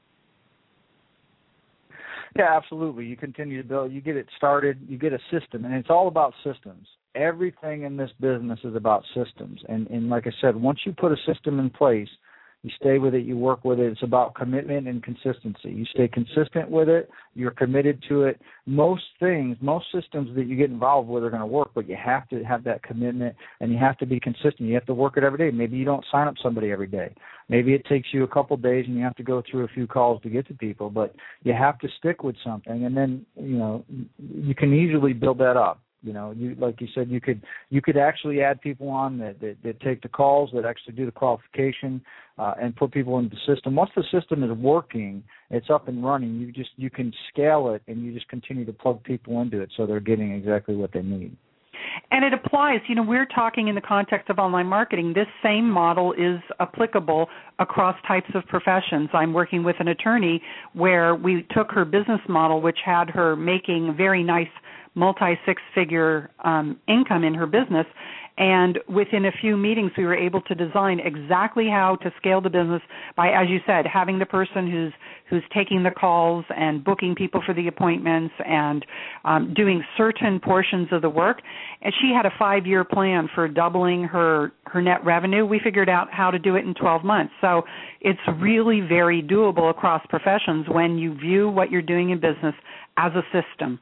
Yeah, absolutely. You continue to build, you get it started, you get a system, and it's all about systems. Everything in this business is about systems. And, and like I said, once you put a system in place, you stay with it, you work with it. It's about commitment and consistency. You stay consistent with it. You're committed to it. Most things, most systems that you get involved with are going to work, but you have to have that commitment, and you have to be consistent. You have to work it every day. Maybe you don't sign up somebody every day. Maybe it takes you a couple days, and you have to go through a few calls to get to people, but you have to stick with something, and then, you know, you can easily build that up. You know, you, like you said, you could you could actually add people on that, that, that take the calls, that actually do the qualification, uh, and put people into the system. Once the system is working, it's up and running. You just you can scale it, and you just continue to plug people into it so they're getting exactly what they need. And it applies. You know, we're talking in the context of online marketing. This same model is applicable across types of professions. I'm working with an attorney where we took her business model, which had her making very nice multi-six-figure um, income in her business. And within a few meetings, we were able to design exactly how to scale the business by, as you said, having the person who's who's taking the calls and booking people for the appointments and um, doing certain portions of the work. And she had a five-year plan for doubling her, her net revenue. We figured out how to do it in twelve months. So it's really very doable across professions when you view what you're doing in business as a system.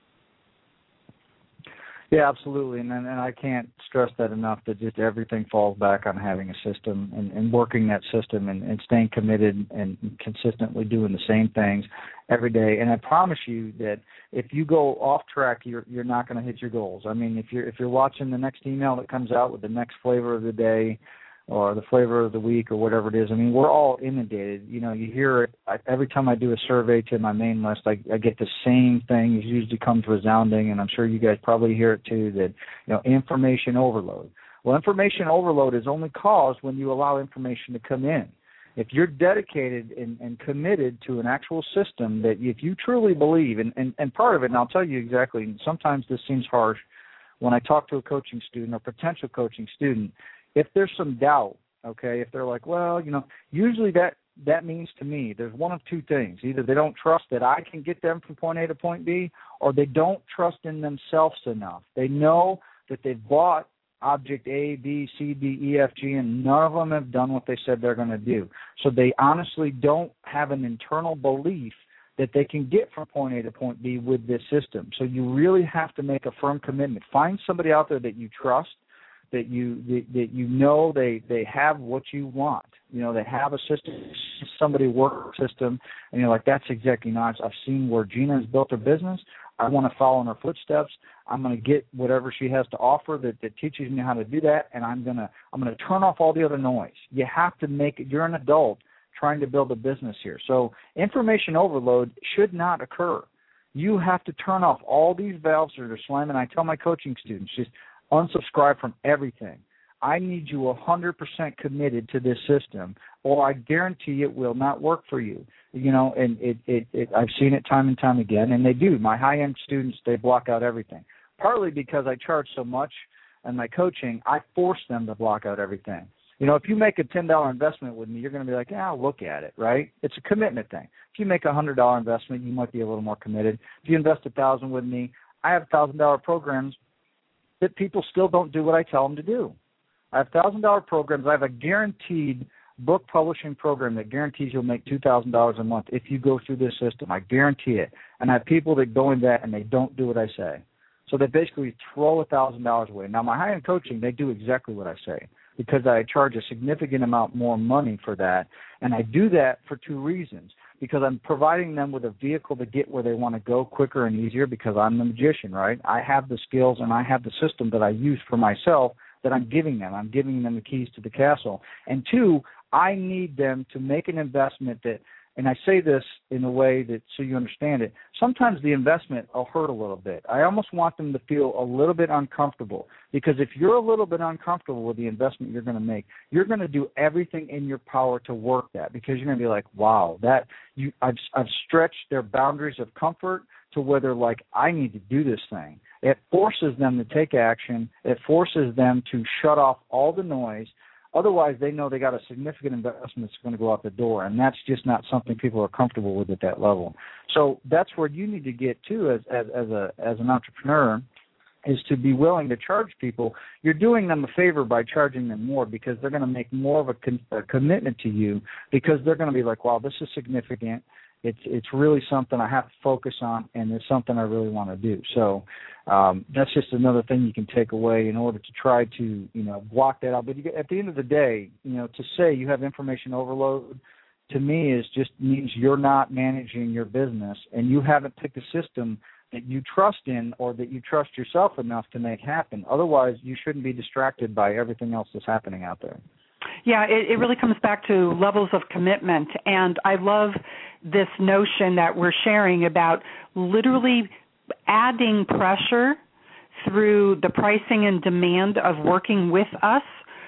Yeah, absolutely, and and I can't stress that enough, that just everything falls back on having a system and, and working that system and, and staying committed and consistently doing the same things every day. And I promise you that if you go off track, you're you're not going to hit your goals. I mean, if you're if you're watching the next email that comes out with the next flavor of the day, or the flavor of the week, or whatever it is. I mean, we're all inundated. You know, you hear it I, every time I do a survey to my main list. I, I get the same thing. It usually comes resounding, and I'm sure you guys probably hear it too. That you know, information overload. Well, information overload is only caused when you allow information to come in. If you're dedicated and, and committed to an actual system that if you truly believe, and, and, and part of it, and I'll tell you exactly. Sometimes this seems harsh when I talk to a coaching student or potential coaching student. If there's some doubt, okay, if they're like, well, you know, usually that, that means to me there's one of two things. Either they don't trust that I can get them from point A to point B, or they don't trust in themselves enough. They know that they've bought object A, B, C, D, E, F, G, and none of them have done what they said they're going to do. So they honestly don't have an internal belief that they can get from point A to point B with this system. So you really have to make a firm commitment. Find somebody out there that you trust, that you that, that you know they, they have what you want. You know, they have a system, somebody work system, and you're like, that's exactly nice. I've seen where Gina has built her business. I want to follow in her footsteps. I'm going to get whatever she has to offer that, that teaches me how to do that, and I'm gonna I'm gonna turn off all the other noise. You have to make it. You're an adult trying to build a business here, so information overload should not occur. You have to turn off all these valves that are slamming. I tell my coaching students, just unsubscribe from everything. I need you one hundred percent committed to this system, or I guarantee it will not work for you. You know, and it, it, it, I've seen it time and time again, and they do. My high-end students, they block out everything, partly because I charge so much in my coaching, I force them to block out everything. You know, if you make a ten dollars investment with me, you're going to be like, yeah, I'll look at it, right? It's a commitment thing. If you make a one hundred dollars investment, you might be a little more committed. If you invest one thousand dollars with me, I have one thousand dollars programs that people still don't do what I tell them to do. I have one thousand dollars programs. I have a guaranteed book publishing program that guarantees you'll make two thousand dollars a month if you go through this system. I guarantee it. And I have people that go in that and they don't do what I say. So they basically throw one thousand dollars away. Now, my high-end coaching, they do exactly what I say because I charge a significant amount more money for that. And I do that for two reasons. Because I'm providing them with a vehicle to get where they want to go quicker and easier, because I'm the magician, right? I have the skills and I have the system that I use for myself that I'm giving them. I'm giving them the keys to the castle. And two, I need them to make an investment that, and I say this in a way that so you understand it, sometimes the investment will hurt a little bit. I almost want them to feel a little bit uncomfortable, because if you're a little bit uncomfortable with the investment you're going to make, you're going to do everything in your power to work that, because you're going to be like, wow, that you, I've, I've stretched their boundaries of comfort to where they're like, I need to do this thing. It forces them to take action. It forces them to shut off all the noise. Otherwise, they know they got a significant investment that's going to go out the door, and that's just not something people are comfortable with at that level. So that's where you need to get to as as, as a as an entrepreneur, is to be willing to charge people. You're doing them a favor by charging them more, because they're going to make more of a, con- a commitment to you, because they're going to be like, wow, this is significant. It's it's really something I have to focus on, and it's something I really want to do. So um, that's just another thing you can take away in order to try to, you know, block that out. But you, at the end of the day, you know, to say you have information overload, to me, is just means you're not managing your business, and you haven't picked a system that you trust in, or that you trust yourself enough to make happen. Otherwise, you shouldn't be distracted by everything else that's happening out there. Yeah, it, it really comes back to levels of commitment, and I love this notion that we're sharing about literally adding pressure through the pricing and demand of working with us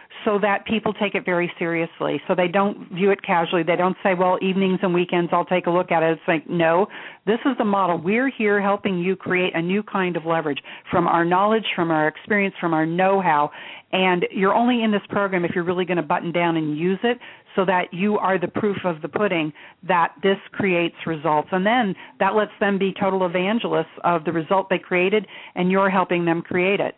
so that people take it very seriously, so they don't view it casually. They don't say, well, evenings and weekends, I'll take a look at it. It's like, no, this is the model. We're here helping you create a new kind of leverage from our knowledge, from our experience, from our know-how, and you're only in this program if you're really going to button down and use it so that you are the proof of the pudding that this creates results. And then that lets them be total evangelists of the result they created, and you're helping them create it.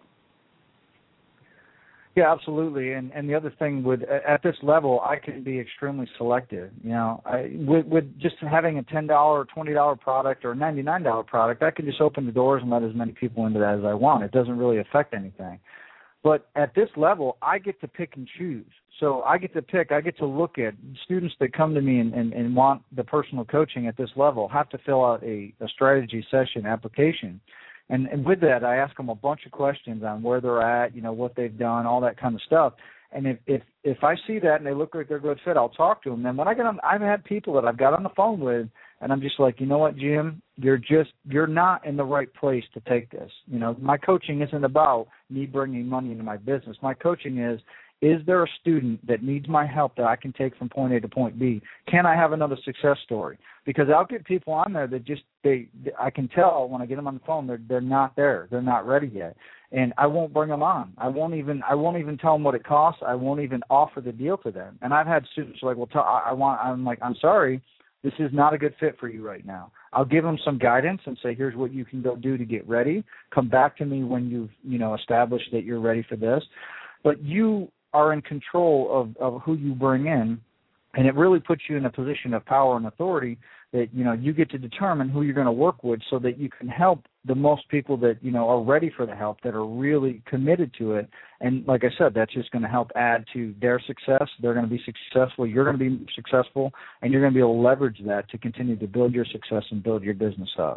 Yeah, absolutely. And and the other thing would, at this level, I can be extremely selective. You know, I, with, with just having a ten dollars or twenty dollars product or a ninety-nine dollars product, I can just open the doors and let as many people into that as I want. It doesn't really affect anything. But at this level, I get to pick and choose. So I get to pick, I get to look at students that come to me and, and, and want the personal coaching at this level, have to fill out a, a strategy session application. And, and with that, I ask them a bunch of questions on where they're at, you know, what they've done, all that kind of stuff. And if if, if I see that and they look like they're a good fit, I'll talk to them. Then when I get on, I've had people that I've got on the phone with, and I'm just like, you know what, Jim, you're just you're not in the right place to take this. You know, my coaching isn't about me bringing money into my business. My coaching is, is there a student that needs my help that I can take from point A to point B? Can I have another success story? Because I'll get people on there that just they, I can tell when I get them on the phone they're they're not there, they're not ready yet, and I won't bring them on. I won't even I won't even tell them what it costs. I won't even offer the deal to them. And I've had students like, well, tell, I, I want. I'm like, I'm sorry, this is not a good fit for you right now. I'll give them some guidance and say, here's what you can go do to get ready. Come back to me when you've you know established that you're ready for this. But you are in control of, of who you bring in, and it really puts you in a position of power and authority that, you know, you get to determine who you're going to work with so that you can help the most people that, you know, are ready for the help, that are really committed to it. And like I said, that's just going to help add to their success. They're going to be successful. You're going to be successful, and you're going to be able to leverage that to continue to build your success and build your business up.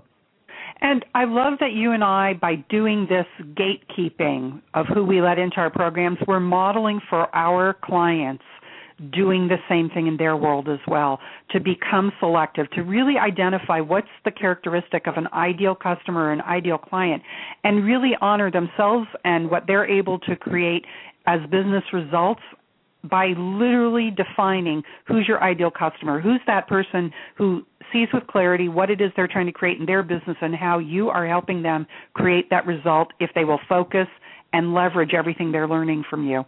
And I love that you and I, by doing this gatekeeping of who we let into our programs, we're modeling for our clients doing the same thing in their world as well, to become selective, to really identify what's the characteristic of an ideal customer or an ideal client, and really honor themselves and what they're able to create as business results by literally defining who's your ideal customer, who's that person who sees with clarity what it is they're trying to create in their business and how you are helping them create that result if they will focus and leverage everything they're learning from you.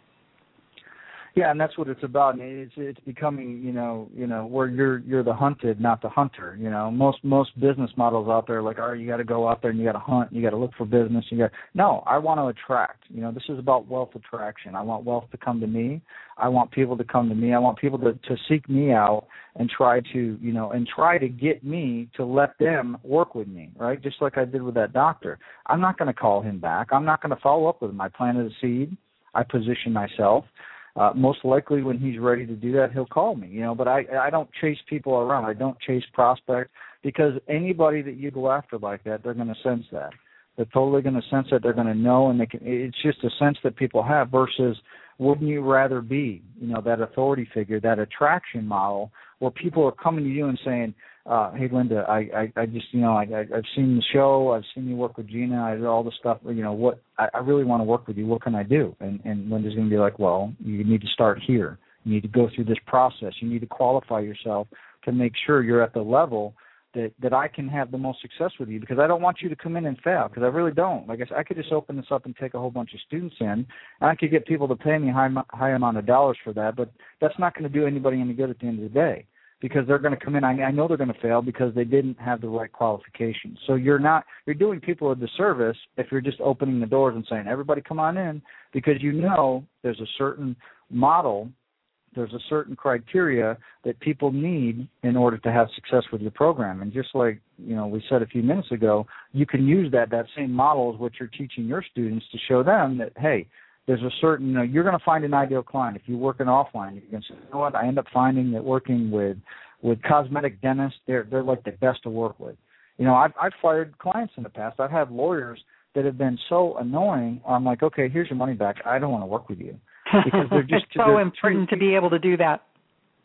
Yeah, and that's what it's about. It's it's becoming, you know, you know, where you're you're the hunted, not the hunter. You know, most most business models out there, like, oh, you got to go out there and you got to hunt, you got to look for business. You got no. I want to attract. You know, this is about wealth attraction. I want wealth to come to me. I want people to come to me. I want people to to seek me out and try to, you know, and try to get me to let them work with me, right? Just like I did with that doctor. I'm not going to call him back. I'm not going to follow up with him. I planted a seed. I position myself. Uh, most likely when he's ready to do that, he'll call me, you know, but I, I don't chase people around. I don't chase prospects, because anybody that you go after like that, they're going to sense that. They're totally going to sense that. They're going to know, and they can, it's just a sense that people have versus wouldn't you rather be, you know, that authority figure, that attraction model where people are coming to you and saying, uh, hey, Linda, I, I, I just, you know, I, I, I've seen the show. I've seen you work with Gina. I did all the stuff. You know, what I, I really want to work with you. What can I do? And, and Linda's going to be like, well, you need to start here. You need to go through this process. You need to qualify yourself to make sure you're at the level that, that I can have the most success with you, because I don't want you to come in and fail, because I really don't. Like I said, I could just open this up and take a whole bunch of students in, and I could get people to pay me a high, high amount of dollars for that, but that's not going to do anybody any good at the end of the day, because they're going to come in. I, I know they're going to fail because they didn't have the right qualifications. So you're not you're doing people a disservice if you're just opening the doors and saying, everybody come on in, because you know there's a certain model, there's a certain criteria that people need in order to have success with your program. And just like, you know, we said a few minutes ago, you can use that that same model as what you're teaching your students to show them that, hey, there's a certain, you know, you're going to find an ideal client. If you work in offline, you're going to say, you know what, I end up finding that working with, with cosmetic dentists, they're they're like the best to work with. You know, I've, I've fired clients in the past. I've had lawyers that have been so annoying. I'm like, okay, here's your money back. I don't want to work with you. Because they're just it's so they're important too, to be able to do that.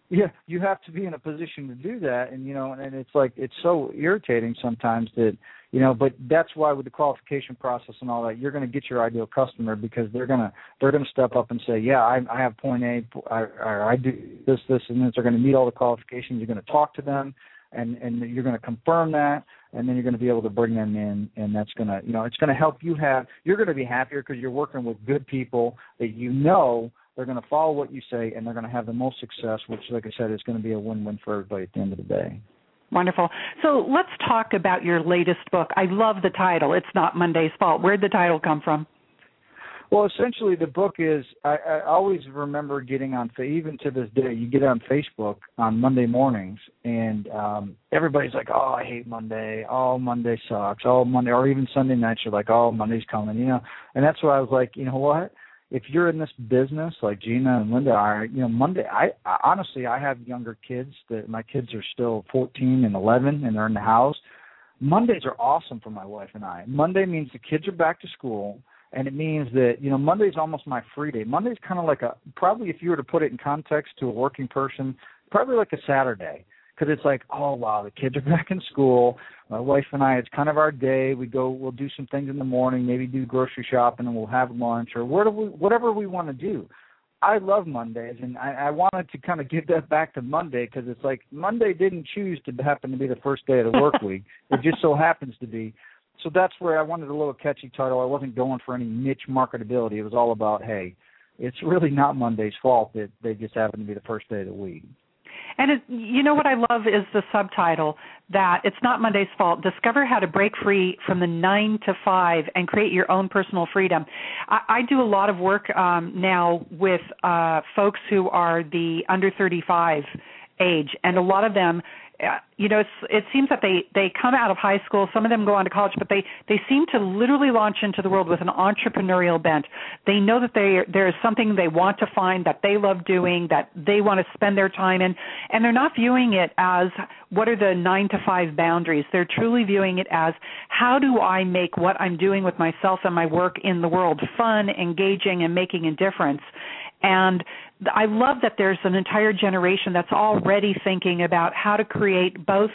Yeah, you have to be in a position to do that, and you know, and it's like it's so irritating sometimes that you know, but that's why with the qualification process and all that, you're going to get your ideal customer because they're gonna they're gonna step up and say, yeah, I, I have point A, I, I do this, this, and this. They're going to meet all the qualifications. You're going to talk to them, and and you're going to confirm that, and then you're going to be able to bring them in, and that's going to you know, it's going to help you have. You're going to be happier because you're working with good people that you know. They're going to follow what you say, and they're going to have the most success, which, like I said, is going to be a win-win for everybody at the end of the day. Wonderful. So let's talk about your latest book. I love the title. It's Not Monday's Fault. Where'd the title come from? Well, essentially, the book is, I, I always remember getting on, even to this day, you get on Facebook on Monday mornings, and um, everybody's like, oh, I hate Monday. Oh, Monday sucks. Oh, Monday, or even Sunday nights, you're like, oh, Monday's coming, you know. And that's why I was like, you know what? If you're in this business like Gina and Linda are, you know, Monday, I, I honestly, I have younger kids that my kids are still fourteen and eleven and they're in the house. Mondays are awesome for my wife and I. Monday means the kids are back to school, and it means that, you know, Monday's almost my free day. Monday's kind of like a, probably if you were to put it in context to a working person, probably like a Saturday. Because it's like, oh, wow, the kids are back in school. My wife and I, it's kind of our day. We go, we'll do some things in the morning, maybe do grocery shopping, and we'll have lunch or whatever we, whatever we want to do. I love Mondays, and I, I wanted to kind of give that back to Monday because it's like Monday didn't choose to happen to be the first day of the work week. It just so happens to be. So that's where I wanted a little catchy title. I wasn't going for any niche marketability. It was all about, hey, it's really not Monday's fault that they just happen to be the first day of the week. And it, you know what I love is the subtitle, that it's not Monday's fault. Discover how to break free from the nine to five and create your own personal freedom. I, I do a lot of work um, now with uh, folks who are the under thirty-five age, and a lot of them, uh, you know, it's, it seems that they, they come out of high school, some of them go on to college, but they, they seem to literally launch into the world with an entrepreneurial bent. They know that they, there is something they want to find, that they love doing, that they want to spend their time in, and they're not viewing it as what are the nine to five boundaries. They're truly viewing it as how do I make what I'm doing with myself and my work in the world fun, engaging, and making a difference. And I love that there's an entire generation that's already thinking about how to create both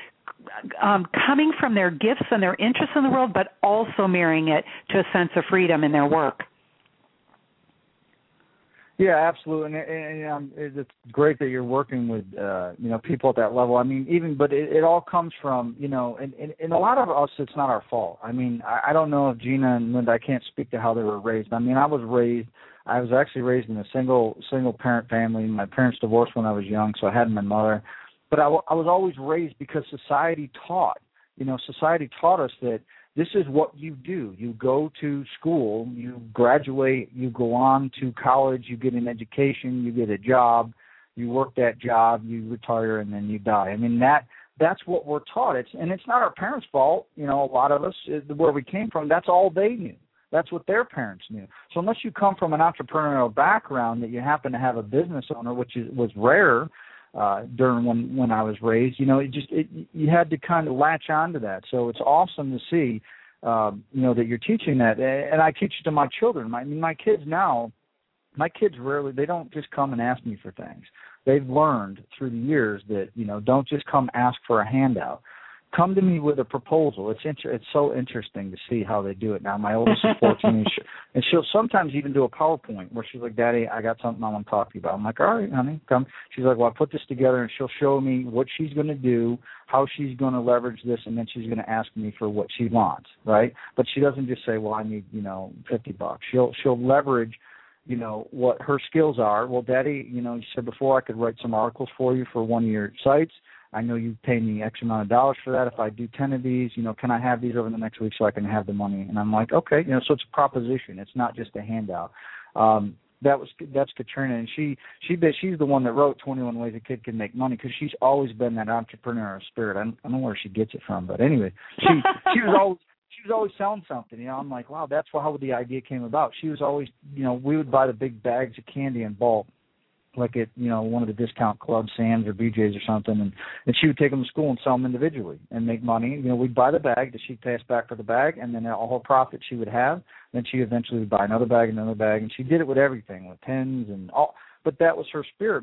um, coming from their gifts and their interests in the world, but also marrying it to a sense of freedom in their work. Yeah, absolutely, and, and, and um, it's great that you're working with uh, you know people at that level. I mean, even but it, it all comes from you know, and, and, and a lot of us, it's not our fault. I mean, I, I don't know if Gina and Linda, I can't speak to how they were raised. I mean, I was raised. I was actually raised in a single single parent family. My parents divorced when I was young, so I had my mother. But I, I was always raised because society taught. You know, society taught us that this is what you do. You go to school, you graduate, you go on to college, you get an education, you get a job, you work that job, you retire, and then you die. I mean, that that's what we're taught. It's and it's not our parents' fault. You know, a lot of us, where we came from, that's all they knew. That's what their parents knew. So unless you come from an entrepreneurial background that you happen to have a business owner, which is, was rare uh, during when, when I was raised, you know, it just it, you had to kind of latch onto that. So it's awesome to see, um, you know, that you're teaching that. And I teach it to my children. My, I mean, my kids now, my kids rarely, they don't just come and ask me for things. They've learned through the years that, you know, don't just come ask for a handout. Come to me with a proposal. It's inter- it's so interesting to see how they do it now. My oldest is fourteen, and, she, and she'll sometimes even do a PowerPoint where she's like, Daddy, I got something I want to talk to you about. I'm like, all right, honey, come. She's like, well, I put this together, and she'll show me what she's going to do, how she's going to leverage this, and then she's going to ask me for what she wants, right? But she doesn't just say, well, I need, you know, fifty bucks. She'll she'll leverage, you know, what her skills are. Well, Daddy, you know, you said before I could write some articles for you for one of your sites. I know you pay me X amount of dollars for that. If I do ten of these, you know, can I have these over the next week so I can have the money? And I'm like, okay, you know, so it's a proposition. It's not just a handout. Um, that was that's Katrina, and she she she's the one that wrote twenty-one Ways a Kid Can Make Money because she's always been that entrepreneurial spirit. I don't, I don't know where she gets it from, but anyway, she she was always. She was always selling something, you know. I'm like, wow, that's how the idea came about. She was always, you know, we would buy the big bags of candy in bulk, like at, you know, one of the discount clubs, Sam's or B J's or something, and, and she would take them to school and sell them individually and make money. You know, we'd buy the bag that she'd pay us back for the bag, and then all her profit she would have. Then she eventually would buy another bag, another bag, and she did it with everything, with pens and all. But that was her spirit. But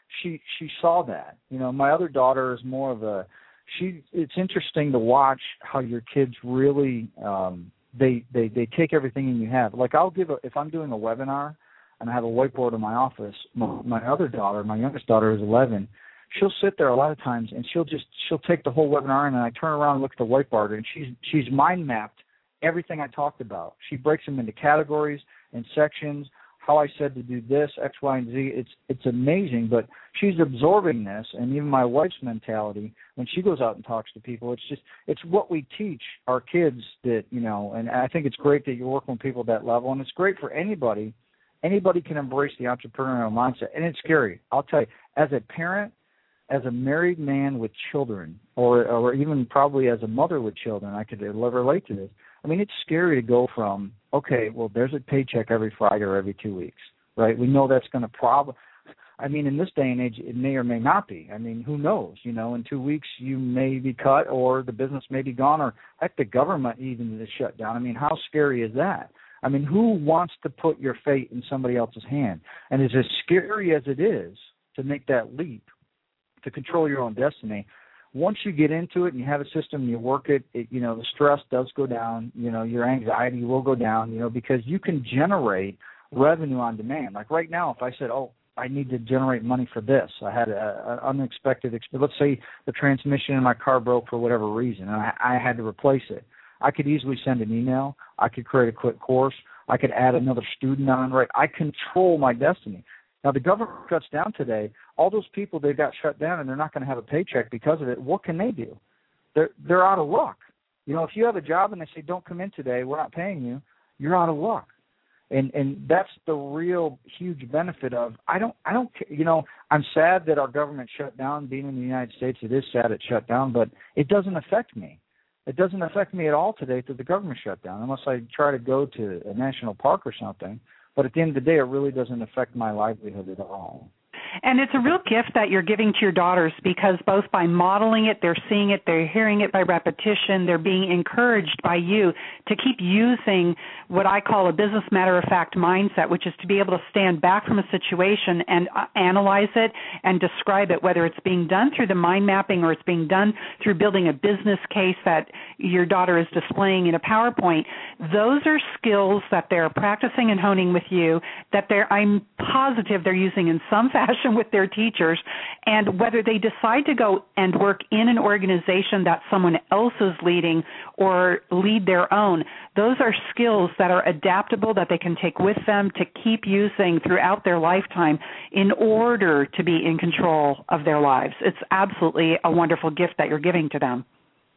she she saw that. You know, my other daughter is more of a she. It's interesting to watch how your kids really um, they they they take everything in you have. Like I'll give a if I'm doing a webinar and I have a whiteboard in my office. My, my other daughter, my youngest daughter, is eleven. She'll sit there a lot of times and she'll just she'll take the whole webinar in, and I turn around and look at the whiteboard, and she's she's mind mapped everything I talked about. She breaks them into categories and sections. How I said to do this, X, Y, and Z. It's it's amazing, but she's absorbing this, and even my wife's mentality when she goes out and talks to people. It's just it's what we teach our kids that you know, and I think it's great that you're working with people at that level, and it's great for anybody. Anybody can embrace the entrepreneurial mindset, and it's scary. I'll tell you, as a parent, as a married man with children, or or even probably as a mother with children, I could relate to this. I mean, it's scary to go from, okay, well, there's a paycheck every Friday or every two weeks, right? We know that's going to probably, I mean, in this day and age, it may or may not be. I mean, who knows? You know, in two weeks you may be cut, or the business may be gone, or heck, the government even is shut down. I mean, how scary is that? I mean, who wants to put your fate in somebody else's hand? And it's as scary as it is to make that leap, to control your own destiny, once you get into it and you have a system and you work it, it, you know, the stress does go down, you know, your anxiety will go down, you know, because you can generate revenue on demand. Like right now, if I said, oh, I need to generate money for this, I had an unexpected, let's say the transmission in my car broke for whatever reason, and I, I had to replace it. I could easily send an email. I could create a quick course. I could add another student on, right? I control my destiny. Now, the government shuts down today. All those people, they got shut down, and they're not going to have a paycheck because of it. What can they do? They're they're out of luck. You know, if you have a job and they say, don't come in today, we're not paying you, you're out of luck. And and that's the real huge benefit of, I don't, I don't, you know, I'm sad that our government shut down. Being in the United States, it is sad it shut down, but it doesn't affect me. It doesn't affect me at all today that the government shut down, unless I try to go to a national park or something. But at the end of the day, it really doesn't affect my livelihood at all. And it's a real gift that you're giving to your daughters, because both by modeling it, they're seeing it, they're hearing it by repetition, they're being encouraged by you to keep using what I call a business matter-of-fact mindset, which is to be able to stand back from a situation and uh, analyze it and describe it, whether it's being done through the mind mapping or it's being done through building a business case that your daughter is displaying in a PowerPoint. Those are skills that they're practicing and honing with you that they're, I'm positive they're using in some fashion with their teachers, and whether they decide to go and work in an organization that someone else is leading or lead their own, those are skills that are adaptable, that they can take with them to keep using throughout their lifetime in order to be in control of their lives. It's absolutely a wonderful gift that you're giving to them.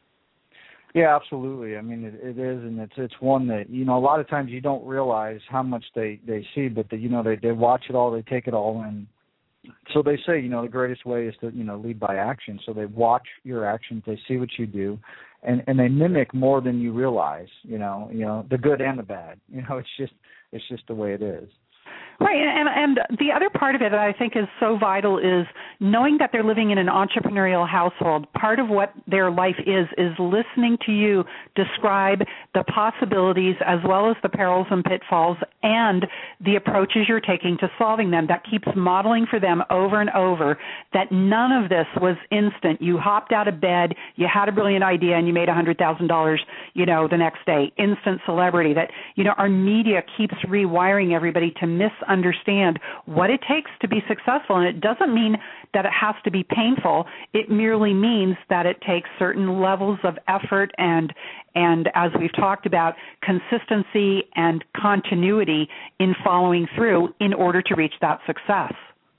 Yeah, absolutely. I mean, it, it is, and it's it's one that, you know, a lot of times you don't realize how much they, they see, but, the, you know, they, they watch it all, they take it all in. So they say, you know, the greatest way is to, you know, lead by action. So they watch your actions, they see what you do, and, and they mimic more than you realize, you know, you know, the good and the bad. You know, it's just it's just the way it is. Right, and, and the other part of it that I think is so vital is knowing that they're living in an entrepreneurial household. Part of what their life is is listening to you describe the possibilities as well as the perils and pitfalls and the approaches you're taking to solving them. That keeps modeling for them over and over that none of this was instant. You hopped out of bed, you had a brilliant idea, and you made one hundred thousand dollars, you know, the next day. Instant celebrity. That, you know, our media keeps rewiring everybody to misunderstand understand what it takes to be successful. And it doesn't mean that it has to be painful. It merely means that it takes certain levels of effort and, and as we've talked about, consistency and continuity in following through in order to reach that success.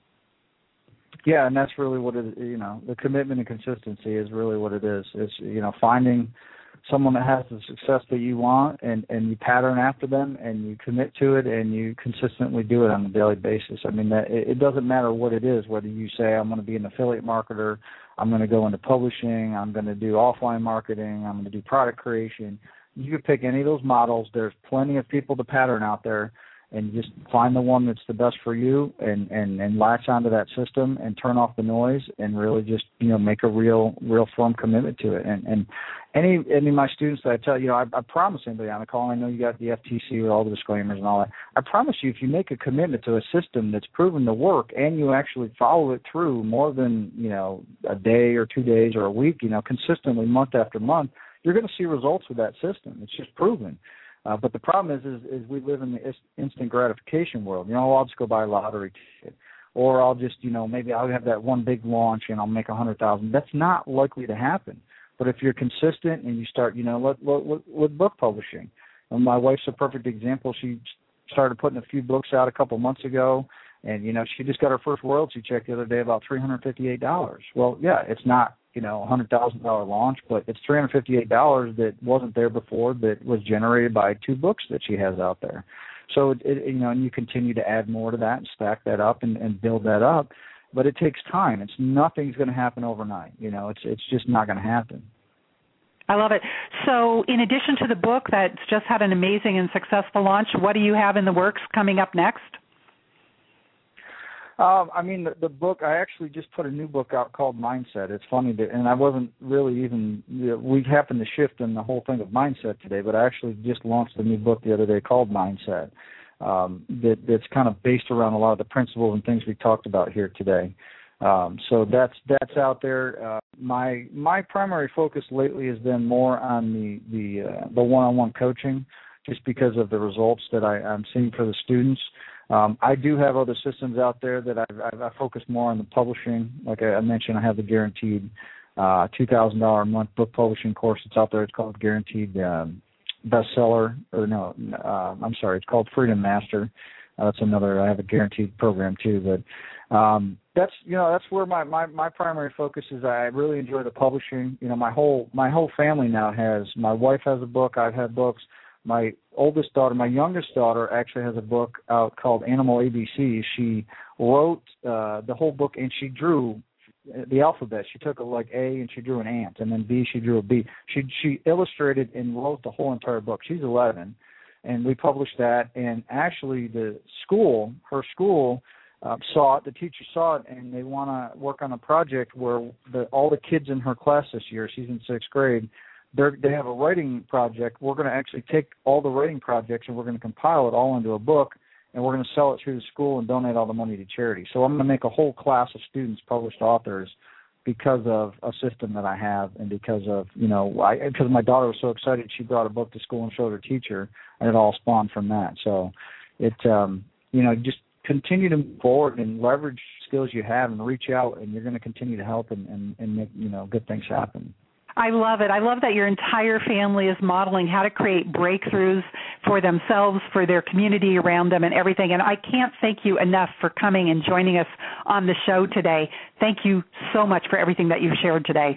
Yeah, and that's really what it, you know, the commitment and consistency is really what it is. It's, you know, finding someone that has the success that you want, and, and you pattern after them, and you commit to it, and you consistently do it on a daily basis. I mean, that, it, it doesn't matter what it is, whether you say, I'm going to be an affiliate marketer, I'm going to go into publishing, I'm going to do offline marketing, I'm going to do product creation. You could pick any of those models. There's plenty of people to pattern out there, and just find the one that's the best for you, and, and, and latch onto that system and turn off the noise, and really just, you know, make a real real firm commitment to it. And, and any any of my students that I tell you know, I, I promise anybody on the call, I know you got the F T C with all the disclaimers and all that. I promise you, if you make a commitment to a system that's proven to work and you actually follow it through more than, you know, a day or two days or a week, you know, consistently month after month, you're going to see results with that system. It's just proven. Uh, but the problem is, is, is we live in the is- instant gratification world. You know, I'll just go buy a lottery ticket, or I'll just, you know, maybe I'll have that one big launch and I'll make a hundred thousand. That's not likely to happen. But if you're consistent and you start, you know, let, let, with book publishing, and my wife's a perfect example. She started putting a few books out a couple months ago, and you know, she just got her first royalty check the other day, about three hundred fifty-eight dollars. Well, yeah, it's not, you know, a hundred thousand dollar launch, but it's three hundred fifty-eight dollars that wasn't there before, that was generated by two books that she has out there. So it, it, you know, and you continue to add more to that and stack that up and, and build that up, but it takes time. It's nothing's going to happen overnight. You know, it's it's just not going to happen. I love it. So, in addition to the book that's just had an amazing and successful launch, what do you have in the works coming up next? Um, I mean, the, the book, I actually just put a new book out called Mindset. It's funny, that, and I wasn't really even, you know, we happened to shift in the whole thing of mindset today, but I actually just launched a new book the other day called Mindset, um, that, that's kind of based around a lot of the principles and things we talked about here today. Um, so that's that's out there. Uh, my my primary focus lately has been more on the the, uh, the one-on-one coaching, just because of the results that I, I'm seeing for the students. Um, I do have other systems out there that I've, I've, I focus more on the publishing. Like I, I mentioned, I have the guaranteed uh, two thousand dollars a month book publishing course that's out there. It's called Guaranteed um, Bestseller, or no, uh, I'm sorry, it's called Freedom Master. Uh, that's another. I have a guaranteed program too, but um, that's you know that's where my, my, my primary focus is. I really enjoy the publishing. You know, my whole my whole family now has. My wife has a book. I've had books. My oldest daughter, my youngest daughter, actually has a book out called Animal A B C. She wrote uh, the whole book, and she drew the alphabet. She took a, like A, and she drew an ant, and then B, she drew a B. She she illustrated and wrote the whole entire book. She's eleven, and we published that. And actually, the school, her school, uh, saw it. The teacher saw it, and they want to work on a project where the, all the kids in her class this year, she's in sixth grade, They're, they have a writing project. We're going to actually take all the writing projects and we're going to compile it all into a book, and we're going to sell it through the school and donate all the money to charity. So I'm going to make a whole class of students published authors because of a system that I have, and because of, you know, I, because my daughter was so excited, she brought a book to school and showed her teacher, and it all spawned from that. So it, um, you know, just continue to move forward and leverage skills you have and reach out, and you're going to continue to help and, and, and make, you know, good things happen. I love it. I love that your entire family is modeling how to create breakthroughs for themselves, for their community around them, and everything. And I can't thank you enough for coming and joining us on the show today. Thank you so much for everything that you've shared today.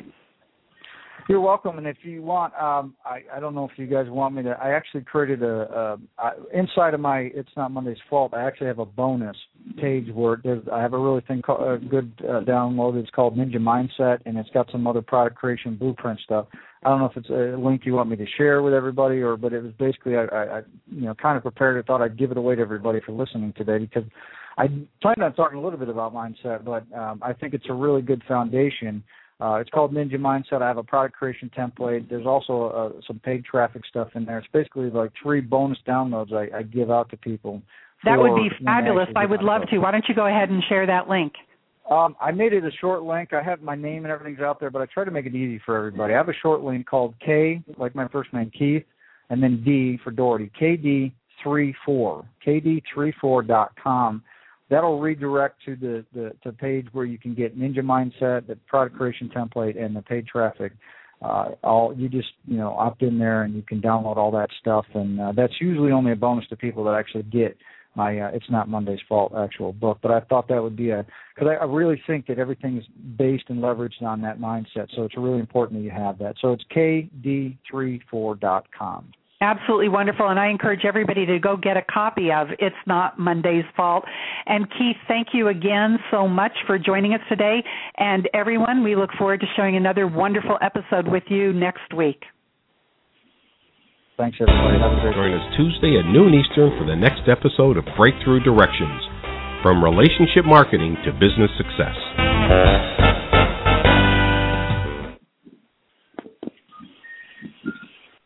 You're welcome. And if you want, um, I, I don't know if you guys want me to, I actually created a, a, a inside of my It's Not Monday's Fault, I actually have a bonus page where there's, I have a really thing called, a good uh, download. It's called Ninja Mindset, and it's got some other product creation blueprint stuff. I don't know if it's a link you want me to share with everybody, or, but it was basically, I, I, I you know, kind of prepared it, thought I'd give it away to everybody for listening today, because I planned on talking a little bit about mindset, but um, I think it's a really good foundation. Uh, it's called Ninja Mindset. I have a product creation template. There's also uh, some paid traffic stuff in there. It's basically like three bonus downloads I, I give out to people. That would be fabulous. I would love to. Why don't you go ahead and share that link? Um, I made it a short link. I have my name and everything's out there, but I try to make it easy for everybody. I have a short link called K, like my first name, Keith, and then D for Doherty, K D thirty-four, K D thirty-four dot com. That'll redirect to the, the to page where you can get Ninja Mindset, the product creation template, and the paid traffic. Uh, all you just you know opt in there, and you can download all that stuff. And uh, that's usually only a bonus to people that actually get my uh, It's Not Monday's Fault actual book. But I thought that would be a because I, I really think that everything is based and leveraged on that mindset. So it's really important that you have that. So it's K D thirty-four dot com. Absolutely wonderful, and I encourage everybody to go get a copy of It's Not Monday's Fault. And Keith, thank you again so much for joining us today. And everyone, we look forward to showing another wonderful episode with you next week. Thanks, everybody. Have a great Join us Tuesday at noon Eastern for the next episode of Breakthrough Directions, from relationship marketing to business success.